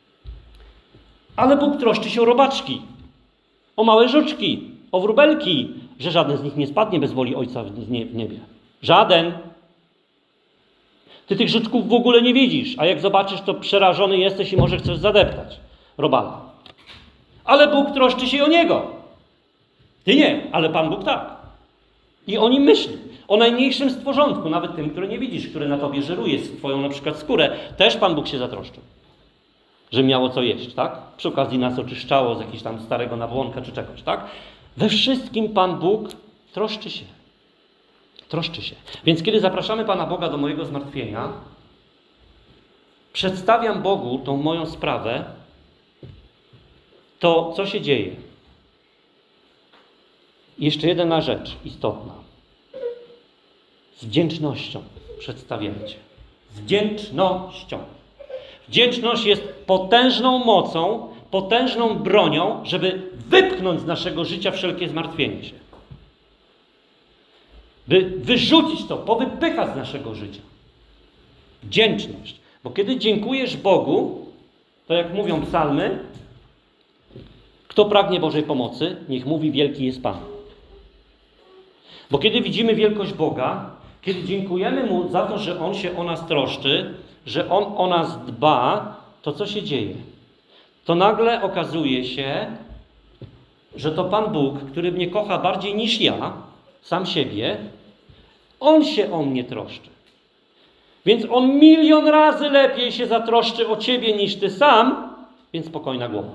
Ale Bóg troszczy się o robaczki. O małe żuczki. O wróbelki. Że żaden z nich nie spadnie bez woli Ojca w niebie. Żaden. Ty tych żuczków w ogóle nie widzisz, a jak zobaczysz, to przerażony jesteś i może chcesz zadeptać robala. Ale Bóg troszczy się o niego. Ty nie, ale Pan Bóg tak. I o nim myśli. O najmniejszym stworzonku, nawet tym, które nie widzisz, które na tobie żeruje, twoją na przykład skórę. Też Pan Bóg się zatroszczył. Że miało co jeść, tak? Przy okazji nas oczyszczało z jakiegoś tam starego nabłonka czy czegoś, tak? We wszystkim Pan Bóg troszczy się. Troszczy się. Więc kiedy zapraszamy Pana Boga do mojego zmartwienia, przedstawiam Bogu tą moją sprawę, to co się dzieje? Jeszcze jedna rzecz istotna. Z wdzięcznością przedstawiajcie. Z wdzięcznością. Wdzięczność jest potężną mocą, potężną bronią, żeby wypchnąć z naszego życia wszelkie zmartwienie się. By wyrzucić to, powypychać z naszego życia. Wdzięczność. Bo kiedy dziękujesz Bogu, to jak mówią psalmy, kto pragnie Bożej pomocy, niech mówi wielki jest Pan. Bo kiedy widzimy wielkość Boga, kiedy dziękujemy Mu za to, że On się o nas troszczy, że On o nas dba, to co się dzieje? To nagle okazuje się, że to Pan Bóg, który mnie kocha bardziej niż ja, sam siebie, On się o mnie troszczy. Więc On 1 000 000 razy lepiej się zatroszczy o ciebie niż ty sam, więc spokojna głowa.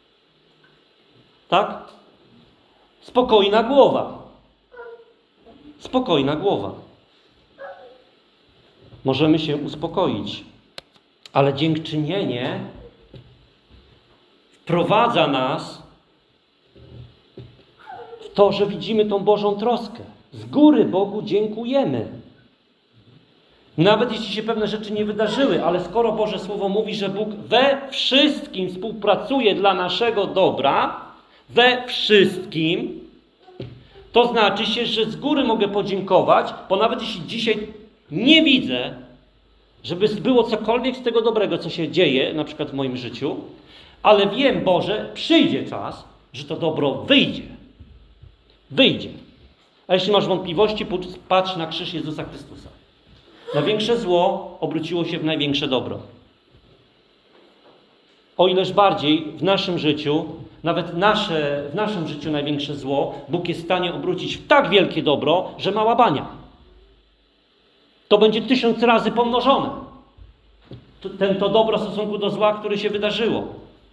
Tak? Spokojna głowa. Spokojna głowa. Możemy się uspokoić, ale dziękczynienie wprowadza nas w to, że widzimy tą Bożą troskę. Z góry Bogu dziękujemy. Nawet jeśli się pewne rzeczy nie wydarzyły, ale skoro Boże Słowo mówi, że Bóg we wszystkim współpracuje dla naszego dobra, we wszystkim, To znaczy się, że z góry mogę podziękować, bo nawet jeśli dzisiaj nie widzę, żeby było cokolwiek z tego dobrego, co się dzieje, na przykład w moim życiu, ale wiem, Boże, przyjdzie czas, że to dobro wyjdzie. Wyjdzie. A jeśli masz wątpliwości, patrz na krzyż Jezusa Chrystusa. Największe zło obróciło się w największe dobro. O ileż bardziej w naszym życiu, nawet w naszym życiu największe zło, Bóg jest w stanie obrócić w tak wielkie dobro, że mała bania. To będzie 1000 razy pomnożone. To dobro w stosunku do zła, które się wydarzyło.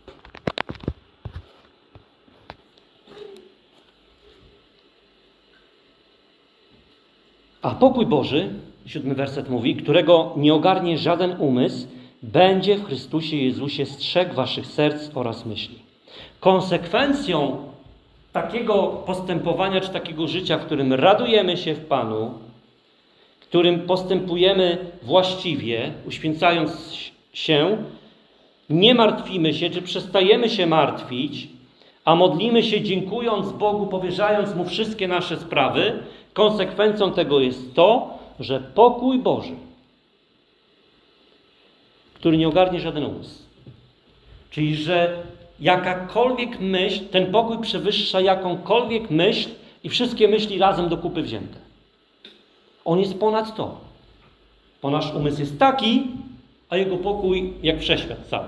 A pokój Boży, 7 werset mówi, którego nie ogarnie żaden umysł, będzie w Chrystusie Jezusie strzegł waszych serc oraz myśli. Konsekwencją takiego postępowania, czy takiego życia, w którym radujemy się w Panu, w którym postępujemy właściwie, uświęcając się, nie martwimy się, czy przestajemy się martwić, a modlimy się dziękując Bogu, powierzając Mu wszystkie nasze sprawy, konsekwencją tego jest to, że pokój Boży, który nie ogarnie żaden umysł, czyli że jakakolwiek myśl, ten pokój przewyższa jakąkolwiek myśl i wszystkie myśli razem do kupy wzięte. On jest ponad to. Bo nasz umysł jest taki, a jego pokój jak wszechświat cały.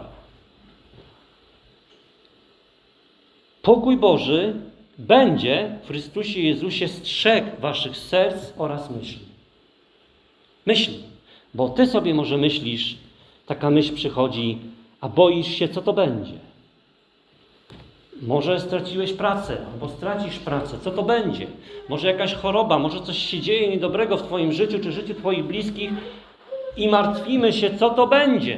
Pokój Boży będzie w Chrystusie Jezusie strzegł waszych serc oraz myśli. Myśli. Bo ty sobie może myślisz, taka myśl przychodzi, a boisz się, co to będzie. Może straciłeś pracę, albo stracisz pracę. Co to będzie? Może jakaś choroba, może coś się dzieje niedobrego w twoim życiu, czy życiu twoich bliskich i martwimy się, co to będzie.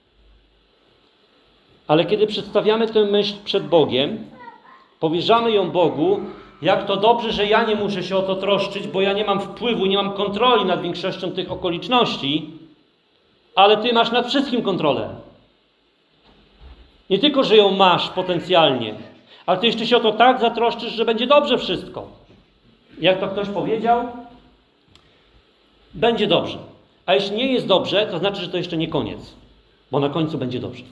Ale kiedy przedstawiamy tę myśl przed Bogiem, powierzamy ją Bogu, jak to dobrze, że ja nie muszę się o to troszczyć, bo ja nie mam wpływu, nie mam kontroli nad większością tych okoliczności, ale Ty masz nad wszystkim kontrolę. Nie tylko, że ją masz potencjalnie, ale Ty jeszcze się o to tak zatroszczysz, że będzie dobrze wszystko. Jak to ktoś powiedział, będzie dobrze. A jeśli nie jest dobrze, to znaczy, że to jeszcze nie koniec, bo na końcu będzie dobrze.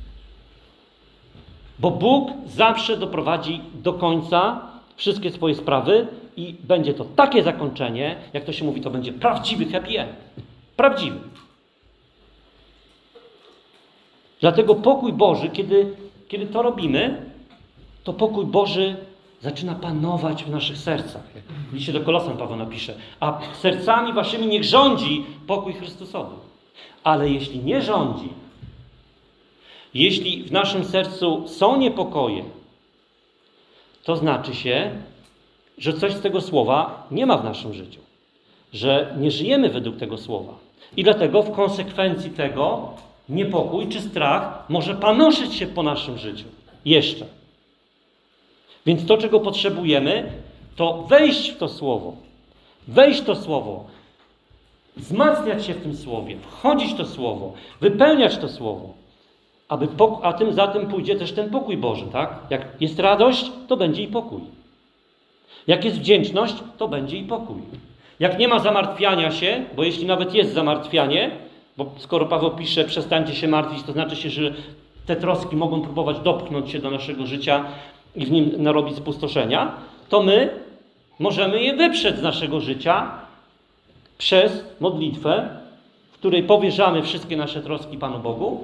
Bo Bóg zawsze doprowadzi do końca wszystkie swoje sprawy i będzie to takie zakończenie, jak to się mówi, to będzie prawdziwy happy end. Prawdziwy. Dlatego pokój Boży, kiedy to robimy, to pokój Boży zaczyna panować w naszych sercach. Jak w liście do Kolosan Paweł napisze, a sercami waszymi niech rządzi pokój Chrystusowy. Ale jeśli nie rządzi, jeśli w naszym sercu są niepokoje, to znaczy się, że coś z tego słowa nie ma w naszym życiu. Że nie żyjemy według tego słowa. I dlatego w konsekwencji tego niepokój czy strach może panoszyć się po naszym życiu. Jeszcze. Więc to, czego potrzebujemy, to wejść w to słowo. Wejść w to słowo. Wzmacniać się w tym słowie. Wchodzić w to słowo. Wypełniać to słowo. A tym za tym pójdzie też ten pokój Boży, tak? Jak jest radość, to będzie i pokój. Jak jest wdzięczność, to będzie i pokój. Jak nie ma zamartwiania się, bo jeśli nawet jest zamartwianie, bo skoro Paweł pisze, przestańcie się martwić, to znaczy się, że te troski mogą próbować dopchnąć się do naszego życia i w nim narobić spustoszenia, to my możemy je wyprzeć z naszego życia przez modlitwę, w której powierzamy wszystkie nasze troski Panu Bogu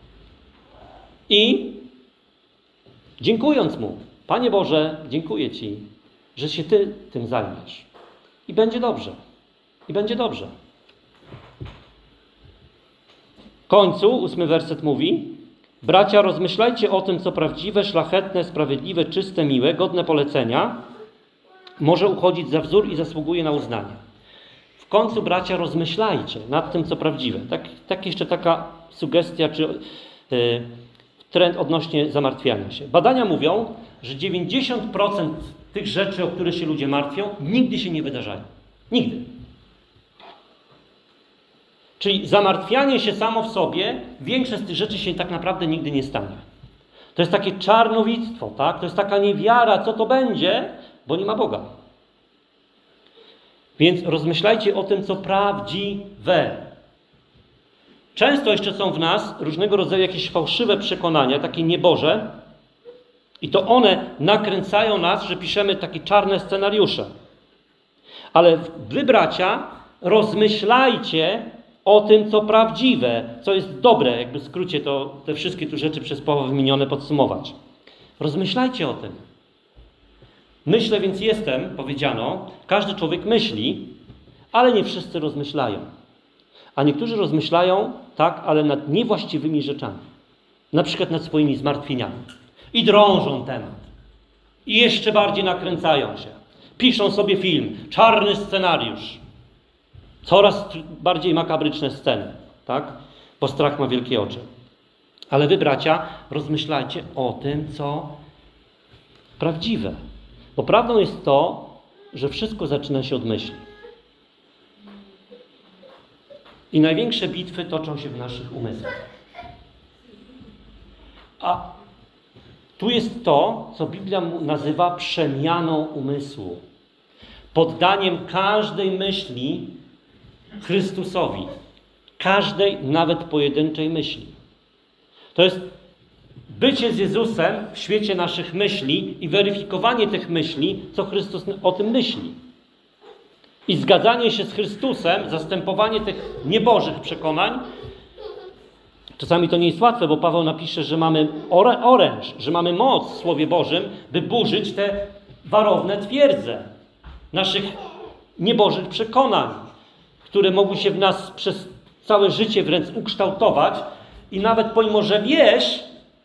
i dziękując Mu, Panie Boże, dziękuję Ci, że się Ty tym zajmiesz. I będzie dobrze. I będzie dobrze. W końcu 8 werset mówi: bracia, rozmyślajcie o tym, co prawdziwe, szlachetne, sprawiedliwe, czyste, miłe, godne polecenia, może uchodzić za wzór i zasługuje na uznanie. W końcu, bracia, rozmyślajcie nad tym, co prawdziwe. Tak jeszcze taka sugestia, czy trend odnośnie zamartwiania się. Badania mówią, że 90% tych rzeczy, o które się ludzie martwią, nigdy się nie wydarzają. Nigdy. Czyli zamartwianie się samo w sobie, większość z tych rzeczy się tak naprawdę nigdy nie stanie. To jest takie czarnowictwo, tak? To jest taka niewiara, co to będzie, bo nie ma Boga. Więc rozmyślajcie o tym, co prawdziwe. Często jeszcze są w nas różnego rodzaju jakieś fałszywe przekonania, takie nieboże, i to one nakręcają nas, że piszemy takie czarne scenariusze. Ale wy, bracia, rozmyślajcie o tym, co prawdziwe, co jest dobre, jakby w skrócie te wszystkie tu rzeczy przez Pawła wymienione podsumować. Rozmyślajcie o tym. Myślę, więc jestem, powiedziano. Każdy człowiek myśli, ale nie wszyscy rozmyślają. A niektórzy rozmyślają, tak, ale nad niewłaściwymi rzeczami. Na przykład nad swoimi zmartwieniami. I drążą temat. I jeszcze bardziej nakręcają się. Piszą sobie film, czarny scenariusz. Coraz bardziej makabryczne sceny, tak? Bo strach ma wielkie oczy. Ale wy, bracia, rozmyślajcie o tym, co prawdziwe. Bo prawdą jest to, że wszystko zaczyna się od myśli. I największe bitwy toczą się w naszych umysłach. A tu jest to, co Biblia nazywa przemianą umysłu. Poddaniem każdej myśli Chrystusowi. Każdej, nawet pojedynczej myśli. To jest bycie z Jezusem w świecie naszych myśli i weryfikowanie tych myśli, co Chrystus o tym myśli. I zgadzanie się z Chrystusem, zastępowanie tych niebożych przekonań. Czasami to nie jest łatwe, bo Paweł napisze, że mamy oręż, że mamy moc w Słowie Bożym, by burzyć te warowne twierdze naszych niebożych przekonań, które mogły się w nas przez całe życie wręcz ukształtować i nawet pomimo, że wiesz,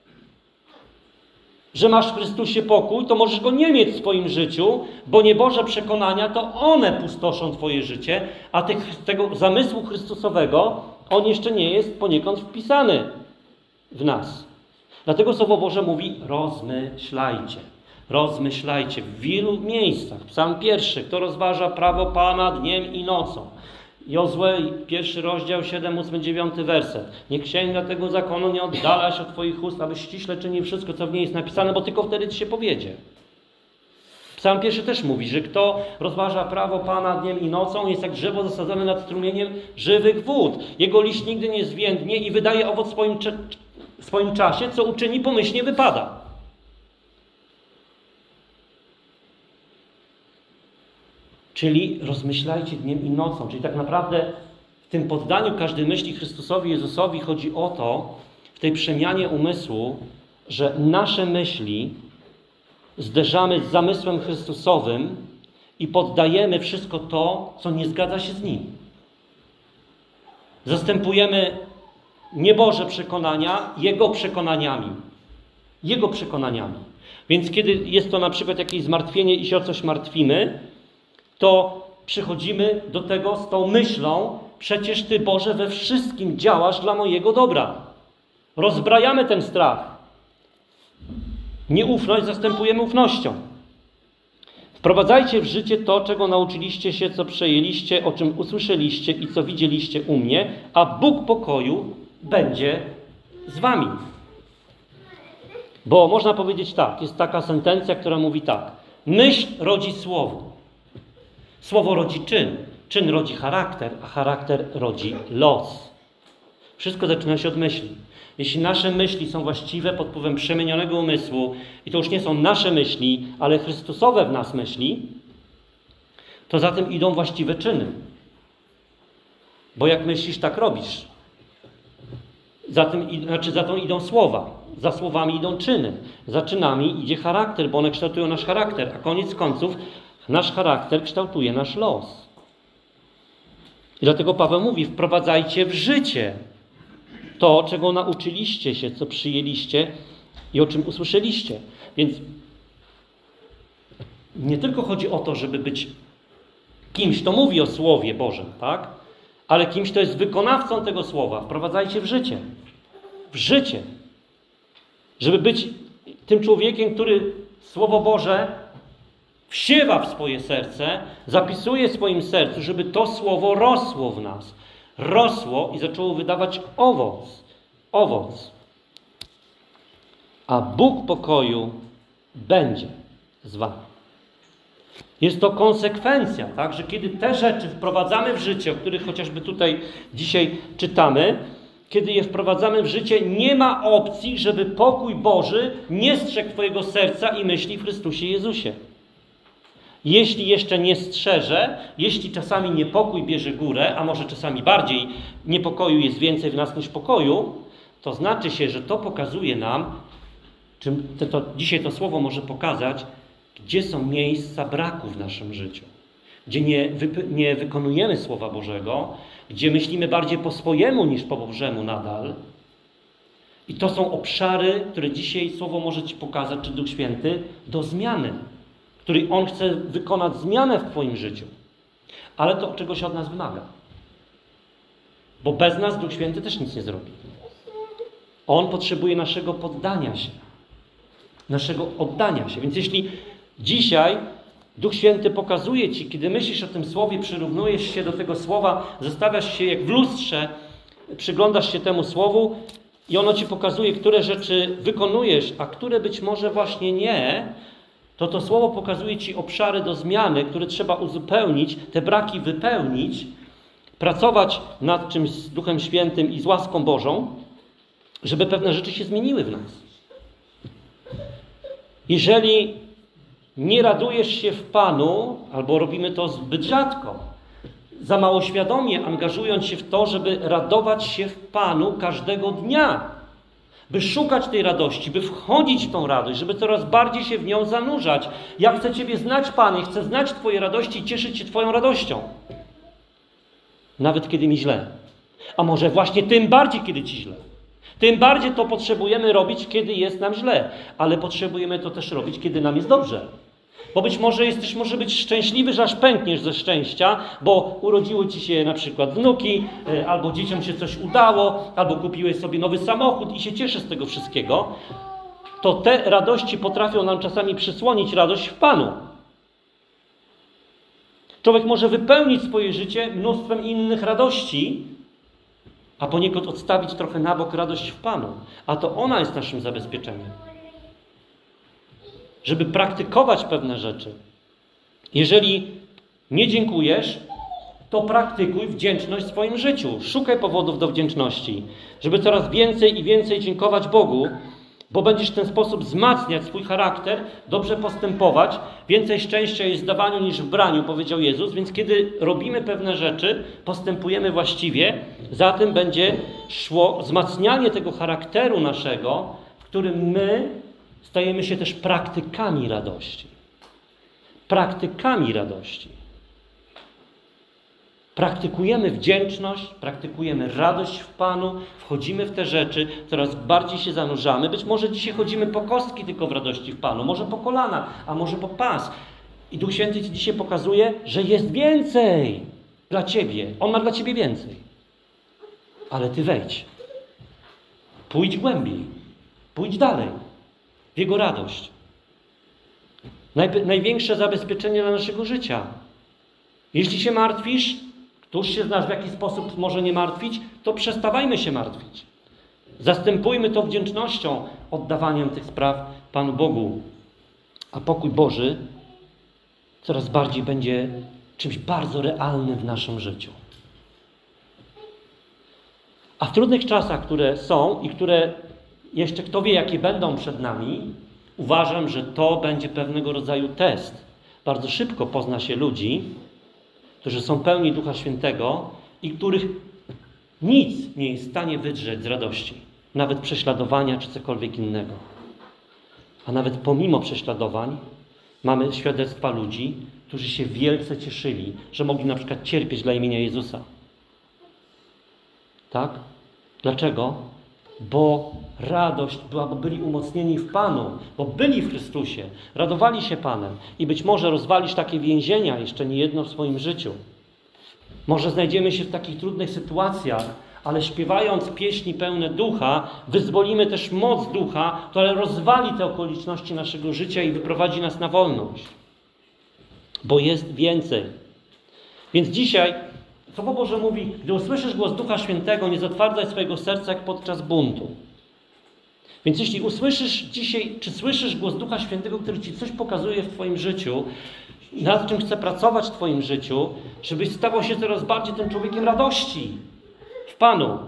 że masz w Chrystusie pokój, to możesz go nie mieć w swoim życiu, bo nieboże przekonania to one pustoszą twoje życie, a tego zamysłu Chrystusowego on jeszcze nie jest poniekąd wpisany w nas. Dlatego Słowo Boże mówi rozmyślajcie. Rozmyślajcie w wielu miejscach. Psalm 1. Kto rozważa prawo Pana dniem i nocą. Jozue, 1 rozdział, 7, 8, 9 werset. Niech księga tego zakonu nie oddala się od twoich ust, abyś ściśle czynił wszystko, co w niej jest napisane, bo tylko wtedy ci się powiedzie. Psalm 1 też mówi, że kto rozważa prawo Pana dniem i nocą, jest jak drzewo zasadzone nad strumieniem żywych wód. Jego liść nigdy nie zwiędnie i wydaje owoc w swoim czasie, co uczyni pomyślnie wypada. Czyli rozmyślajcie dniem i nocą. Czyli tak naprawdę w tym poddaniu każdej myśli Chrystusowi, Jezusowi chodzi o to, w tej przemianie umysłu, że nasze myśli zderzamy z zamysłem Chrystusowym i poddajemy wszystko to, co nie zgadza się z Nim. Zastępujemy nieboże przekonania Jego przekonaniami. Jego przekonaniami. Więc kiedy jest to na przykład jakieś zmartwienie i się o coś martwimy, to przychodzimy do tego z tą myślą, przecież Ty, Boże, we wszystkim działasz dla mojego dobra. Rozbrajamy ten strach. Nieufność zastępujemy ufnością. Wprowadzajcie w życie to, czego nauczyliście się, co przejęliście, o czym usłyszeliście i co widzieliście u mnie, a Bóg pokoju będzie z wami. Bo można powiedzieć tak, jest taka sentencja, która mówi tak. Myśl rodzi słowo. Słowo rodzi czyn. Czyn rodzi charakter, a charakter rodzi los. Wszystko zaczyna się od myśli. Jeśli nasze myśli są właściwe pod wpływem przemienionego umysłu i to już nie są nasze myśli, ale Chrystusowe w nas myśli, to za tym idą właściwe czyny. Bo jak myślisz, tak robisz. Za tą idą słowa. Za słowami idą czyny. Za czynami idzie charakter, bo one kształtują nasz charakter. A koniec końców nasz charakter kształtuje nasz los. I dlatego Paweł mówi, wprowadzajcie w życie to, czego nauczyliście się, co przyjęliście i o czym usłyszeliście. Więc nie tylko chodzi o to, żeby być kimś, kto mówi o Słowie Bożym, tak? Ale kimś, kto jest wykonawcą tego Słowa. Wprowadzajcie w życie. W życie. Żeby być tym człowiekiem, który Słowo Boże wsiewa w swoje serce, zapisuje w swoim sercu, żeby to Słowo rosło w nas. Rosło i zaczęło wydawać owoc. Owoc. A Bóg pokoju będzie z wami. Jest to konsekwencja, tak, że kiedy te rzeczy wprowadzamy w życie, o których chociażby tutaj dzisiaj czytamy, kiedy je wprowadzamy w życie, nie ma opcji, żeby pokój Boży nie strzegł twojego serca i myśli w Chrystusie Jezusie. Jeśli jeszcze nie strzeże, jeśli czasami niepokój bierze górę, a może czasami bardziej niepokoju jest więcej w nas niż pokoju, to znaczy się, że to pokazuje nam, dzisiaj to słowo może pokazać, gdzie są miejsca braku w naszym życiu. Gdzie nie wykonujemy Słowa Bożego, gdzie myślimy bardziej po swojemu niż po Bożemu nadal. I to są obszary, które dzisiaj Słowo może Ci pokazać, czy Duch Święty, do zmiany. Który On chce wykonać zmianę w Twoim życiu. Ale to czegoś od nas wymaga. Bo bez nas Duch Święty też nic nie zrobi. On potrzebuje naszego poddania się. Naszego oddania się. Więc jeśli dzisiaj Duch Święty pokazuje Ci, kiedy myślisz o tym Słowie, przyrównujesz się do tego Słowa, zostawiasz się jak w lustrze, przyglądasz się temu Słowu i ono Ci pokazuje, które rzeczy wykonujesz, a które być może właśnie nie, to Słowo pokazuje Ci obszary do zmiany, które trzeba uzupełnić, te braki wypełnić, pracować nad czymś z Duchem Świętym i z łaską Bożą, żeby pewne rzeczy się zmieniły w nas. Jeżeli nie radujesz się w Panu, albo robimy to zbyt rzadko, za mało świadomie angażując się w to, żeby radować się w Panu każdego dnia, by szukać tej radości, by wchodzić w tą radość, żeby coraz bardziej się w nią zanurzać. Ja chcę Ciebie znać, Panie, chcę znać Twojej radości i cieszyć się Twoją radością. Nawet kiedy mi źle. A może właśnie tym bardziej, kiedy Ci źle. Tym bardziej to potrzebujemy robić, kiedy jest nam źle. Ale potrzebujemy to też robić, kiedy nam jest dobrze. Bo być może jesteś, może być szczęśliwy, że aż pękniesz ze szczęścia, bo urodziły Ci się na przykład wnuki, albo dzieciom się coś udało, albo kupiłeś sobie nowy samochód i się cieszysz z tego wszystkiego. To te radości potrafią nam czasami przysłonić radość w Panu. Człowiek może wypełnić swoje życie mnóstwem innych radości, a poniekąd odstawić trochę na bok radość w Panu. A to ona jest naszym zabezpieczeniem. Żeby praktykować pewne rzeczy. Jeżeli nie dziękujesz, to praktykuj wdzięczność w swoim życiu. Szukaj powodów do wdzięczności, żeby coraz więcej i więcej dziękować Bogu, bo będziesz w ten sposób wzmacniać swój charakter, dobrze postępować. Więcej szczęścia jest w dawaniu niż w braniu, powiedział Jezus, więc kiedy robimy pewne rzeczy, postępujemy właściwie, za tym będzie szło wzmacnianie tego charakteru naszego, w którym my stajemy się też praktykami radości. Praktykami radości. Praktykujemy wdzięczność, praktykujemy radość w Panu, wchodzimy w te rzeczy, coraz bardziej się zanurzamy. Być może dzisiaj chodzimy po kostki tylko w radości w Panu, może po kolana, a może po pas. I Duch Święty Ci dzisiaj pokazuje, że jest więcej dla Ciebie. On ma dla Ciebie więcej. Ale Ty wejdź. Pójdź głębiej. Pójdź dalej. W Jego radość. Największe zabezpieczenie dla naszego życia. Jeśli się martwisz, któż się znasz, w jaki sposób może nie martwić, to przestawajmy się martwić. Zastępujmy to wdzięcznością, oddawaniem tych spraw Panu Bogu. A pokój Boży coraz bardziej będzie czymś bardzo realnym w naszym życiu. A w trudnych czasach, które są i które jeszcze kto wie, jakie będą przed nami, uważam, że to będzie pewnego rodzaju test. Bardzo szybko pozna się ludzi, którzy są pełni Ducha Świętego i których nic nie jest w stanie wydrzeć z radości. Nawet prześladowania czy cokolwiek innego. A nawet pomimo prześladowań mamy świadectwa ludzi, którzy się wielce cieszyli, że mogli na przykład cierpieć dla imienia Jezusa. Tak? Dlaczego? Bo radość była, bo byli umocnieni w Panu, bo byli w Chrystusie, radowali się Panem i być może rozwalisz takie więzienia jeszcze niejedno w swoim życiu. Może znajdziemy się w takich trudnych sytuacjach, ale śpiewając pieśni pełne ducha, wyzwolimy też moc ducha, która rozwali te okoliczności naszego życia i wyprowadzi nas na wolność. Bo jest więcej. Więc dzisiaj Słowo Boże mówi, gdy usłyszysz głos Ducha Świętego, nie zatwardzaj swojego serca jak podczas buntu. Więc jeśli usłyszysz dzisiaj, czy słyszysz głos Ducha Świętego, który Ci coś pokazuje w Twoim życiu, nad czym chce pracować w twoim życiu, żebyś stawał się coraz bardziej tym człowiekiem radości w Panu,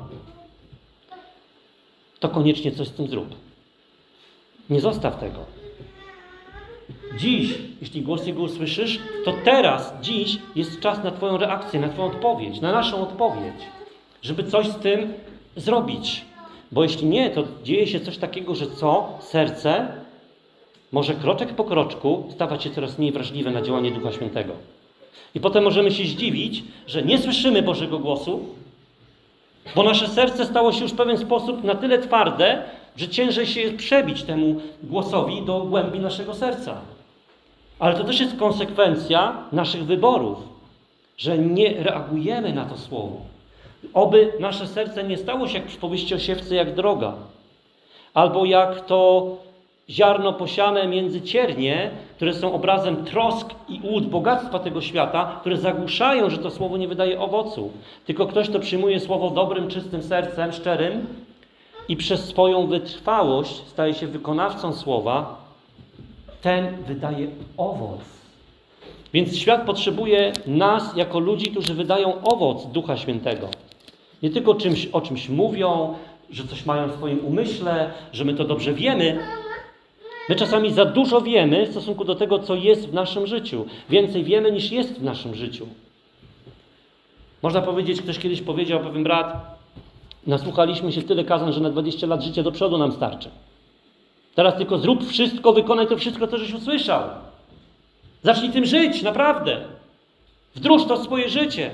to koniecznie coś z tym zrób. Nie zostaw tego. Dziś, jeśli głos Jego usłyszysz, to teraz, dziś jest czas na twoją reakcję, na twoją odpowiedź, na naszą odpowiedź, żeby coś z tym zrobić. Bo jeśli nie, to dzieje się coś takiego, że serce może kroczek po kroczku stawać się coraz mniej wrażliwe na działanie Ducha Świętego. I potem możemy się zdziwić, że nie słyszymy Bożego głosu, bo nasze serce stało się już w pewien sposób na tyle twarde, że ciężej się jest przebić temu głosowi do głębi naszego serca. Ale to też jest konsekwencja naszych wyborów, że nie reagujemy na to słowo. Oby nasze serce nie stało się, jak w przypowieści o siewcy, jak droga. Albo jak to ziarno posiane między ciernie, które są obrazem trosk i łód bogactwa tego świata, które zagłuszają, że to słowo nie wydaje owocu. Tylko ktoś, kto przyjmuje słowo dobrym, czystym sercem, szczerym i przez swoją wytrwałość staje się wykonawcą słowa, ten wydaje owoc. Więc świat potrzebuje nas jako ludzi, którzy wydają owoc Ducha Świętego. Nie tylko o czymś mówią, że coś mają w swoim umyśle, że my to dobrze wiemy. My czasami za dużo wiemy w stosunku do tego, co jest w naszym życiu. Więcej wiemy, niż jest w naszym życiu. Można powiedzieć, ktoś kiedyś powiedział, pewien brat, nasłuchaliśmy się tyle kazań, że na 20 lat życia do przodu nam starczy. Teraz tylko zrób wszystko, wykonaj to wszystko, co żeś usłyszał. Zacznij tym żyć, naprawdę. Wdróż to w swoje życie.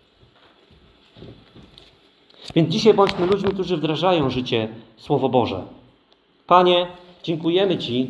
Więc dzisiaj bądźmy ludźmi, którzy wdrażają życie Słowo Boże. Panie, dziękujemy Ci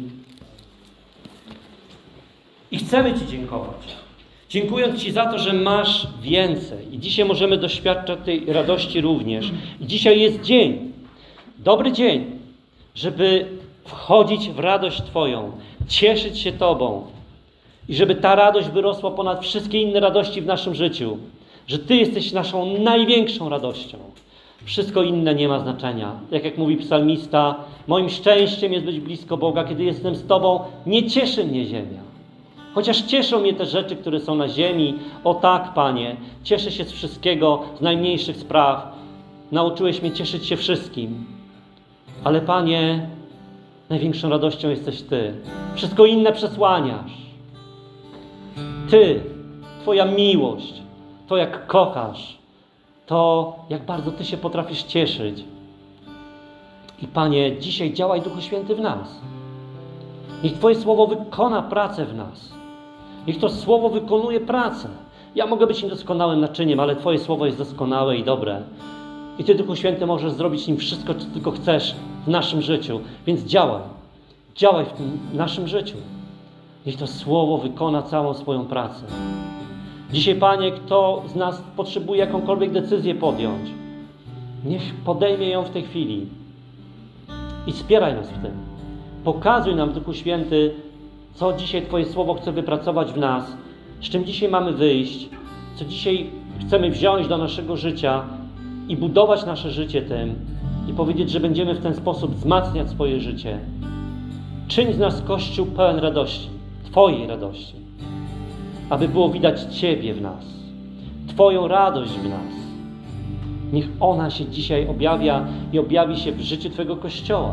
i chcemy Ci dziękować. Dziękując Ci za to, że masz więcej. I dzisiaj możemy doświadczać tej radości również. I dzisiaj jest dzień, dobry dzień, żeby wchodzić w radość Twoją, cieszyć się Tobą i żeby ta radość wyrosła ponad wszystkie inne radości w naszym życiu. Że Ty jesteś naszą największą radością. Wszystko inne nie ma znaczenia. Jak mówi psalmista, moim szczęściem jest być blisko Boga, kiedy jestem z Tobą, nie cieszy mnie ziemia. Chociaż cieszą mnie te rzeczy, które są na ziemi. O tak, Panie, cieszę się z wszystkiego, z najmniejszych spraw. Nauczyłeś mnie cieszyć się wszystkim. Ale Panie, największą radością jesteś Ty. Wszystko inne przesłaniasz. Ty, Twoja miłość, to jak kochasz, to jak bardzo Ty się potrafisz cieszyć. I Panie, dzisiaj działaj Duchu Święty w nas. Niech Twoje Słowo wykona pracę w nas. Niech to Słowo wykonuje pracę. Ja mogę być niedoskonałym naczyniem, ale Twoje Słowo jest doskonałe i dobre. I Ty, Duchu Święty, możesz zrobić nim wszystko, co tylko chcesz w naszym życiu. Więc działaj. Działaj w tym naszym życiu. Niech to Słowo wykona całą swoją pracę. Dzisiaj, Panie, kto z nas potrzebuje jakąkolwiek decyzję podjąć, niech podejmie ją w tej chwili. I wspieraj nas w tym. Pokazuj nam, Duchu Święty, co dzisiaj Twoje Słowo chce wypracować w nas, z czym dzisiaj mamy wyjść, co dzisiaj chcemy wziąć do naszego życia i budować nasze życie tym i powiedzieć, że będziemy w ten sposób wzmacniać swoje życie. Czyń z nas Kościół pełen radości, Twojej radości, aby było widać Ciebie w nas, Twoją radość w nas. Niech ona się dzisiaj objawia i objawi się w życiu Twojego Kościoła.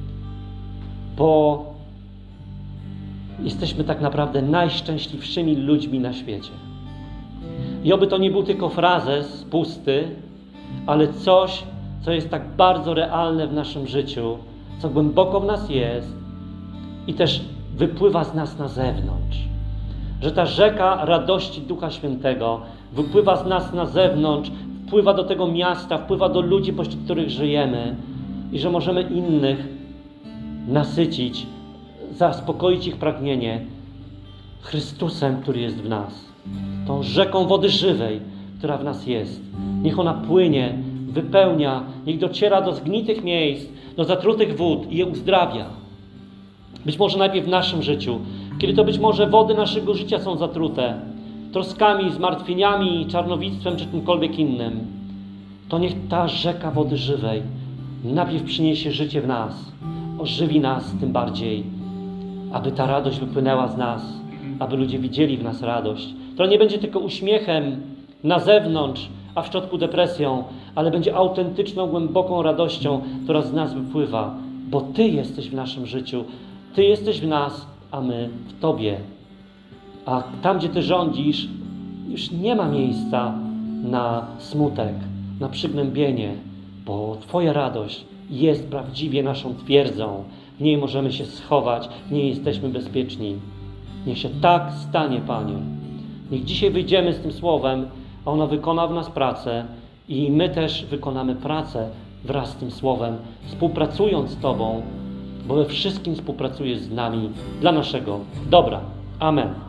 Bo jesteśmy tak naprawdę najszczęśliwszymi ludźmi na świecie. I oby to nie był tylko frazes pusty, ale coś, co jest tak bardzo realne w naszym życiu, co głęboko w nas jest i też wypływa z nas na zewnątrz. Że ta rzeka radości Ducha Świętego wypływa z nas na zewnątrz, wpływa do tego miasta, wpływa do ludzi, pośród których żyjemy i że możemy innych nasycić, zaspokoić ich pragnienie Chrystusem, który jest w nas. Tą rzeką wody żywej, która w nas jest. Niech ona płynie, wypełnia, niech dociera do zgnitych miejsc, do zatrutych wód i je uzdrawia. Być może najpierw w naszym życiu, kiedy to być może wody naszego życia są zatrute, troskami, zmartwieniami, czarnowictwem czy czymkolwiek innym, to niech ta rzeka wody żywej najpierw przyniesie życie w nas, ożywi nas tym bardziej, aby ta radość wypłynęła z nas aby ludzie widzieli w nas radość, która nie będzie tylko uśmiechem na zewnątrz, a w środku depresją, ale będzie autentyczną, głęboką radością, która z nas wypływa, bo Ty jesteś w naszym życiu, Ty jesteś w nas, a my w Tobie. A tam, gdzie Ty rządzisz, już nie ma miejsca na smutek, na przygnębienie, bo Twoja radość jest prawdziwie naszą twierdzą. W niej możemy się schować, w niej jesteśmy bezpieczni. Niech się tak stanie, Panie. Niech dzisiaj wyjdziemy z tym słowem, a ono wykona w nas pracę i my też wykonamy pracę wraz z tym słowem, współpracując z Tobą, bo we wszystkim współpracujesz z nami dla naszego dobra. Amen.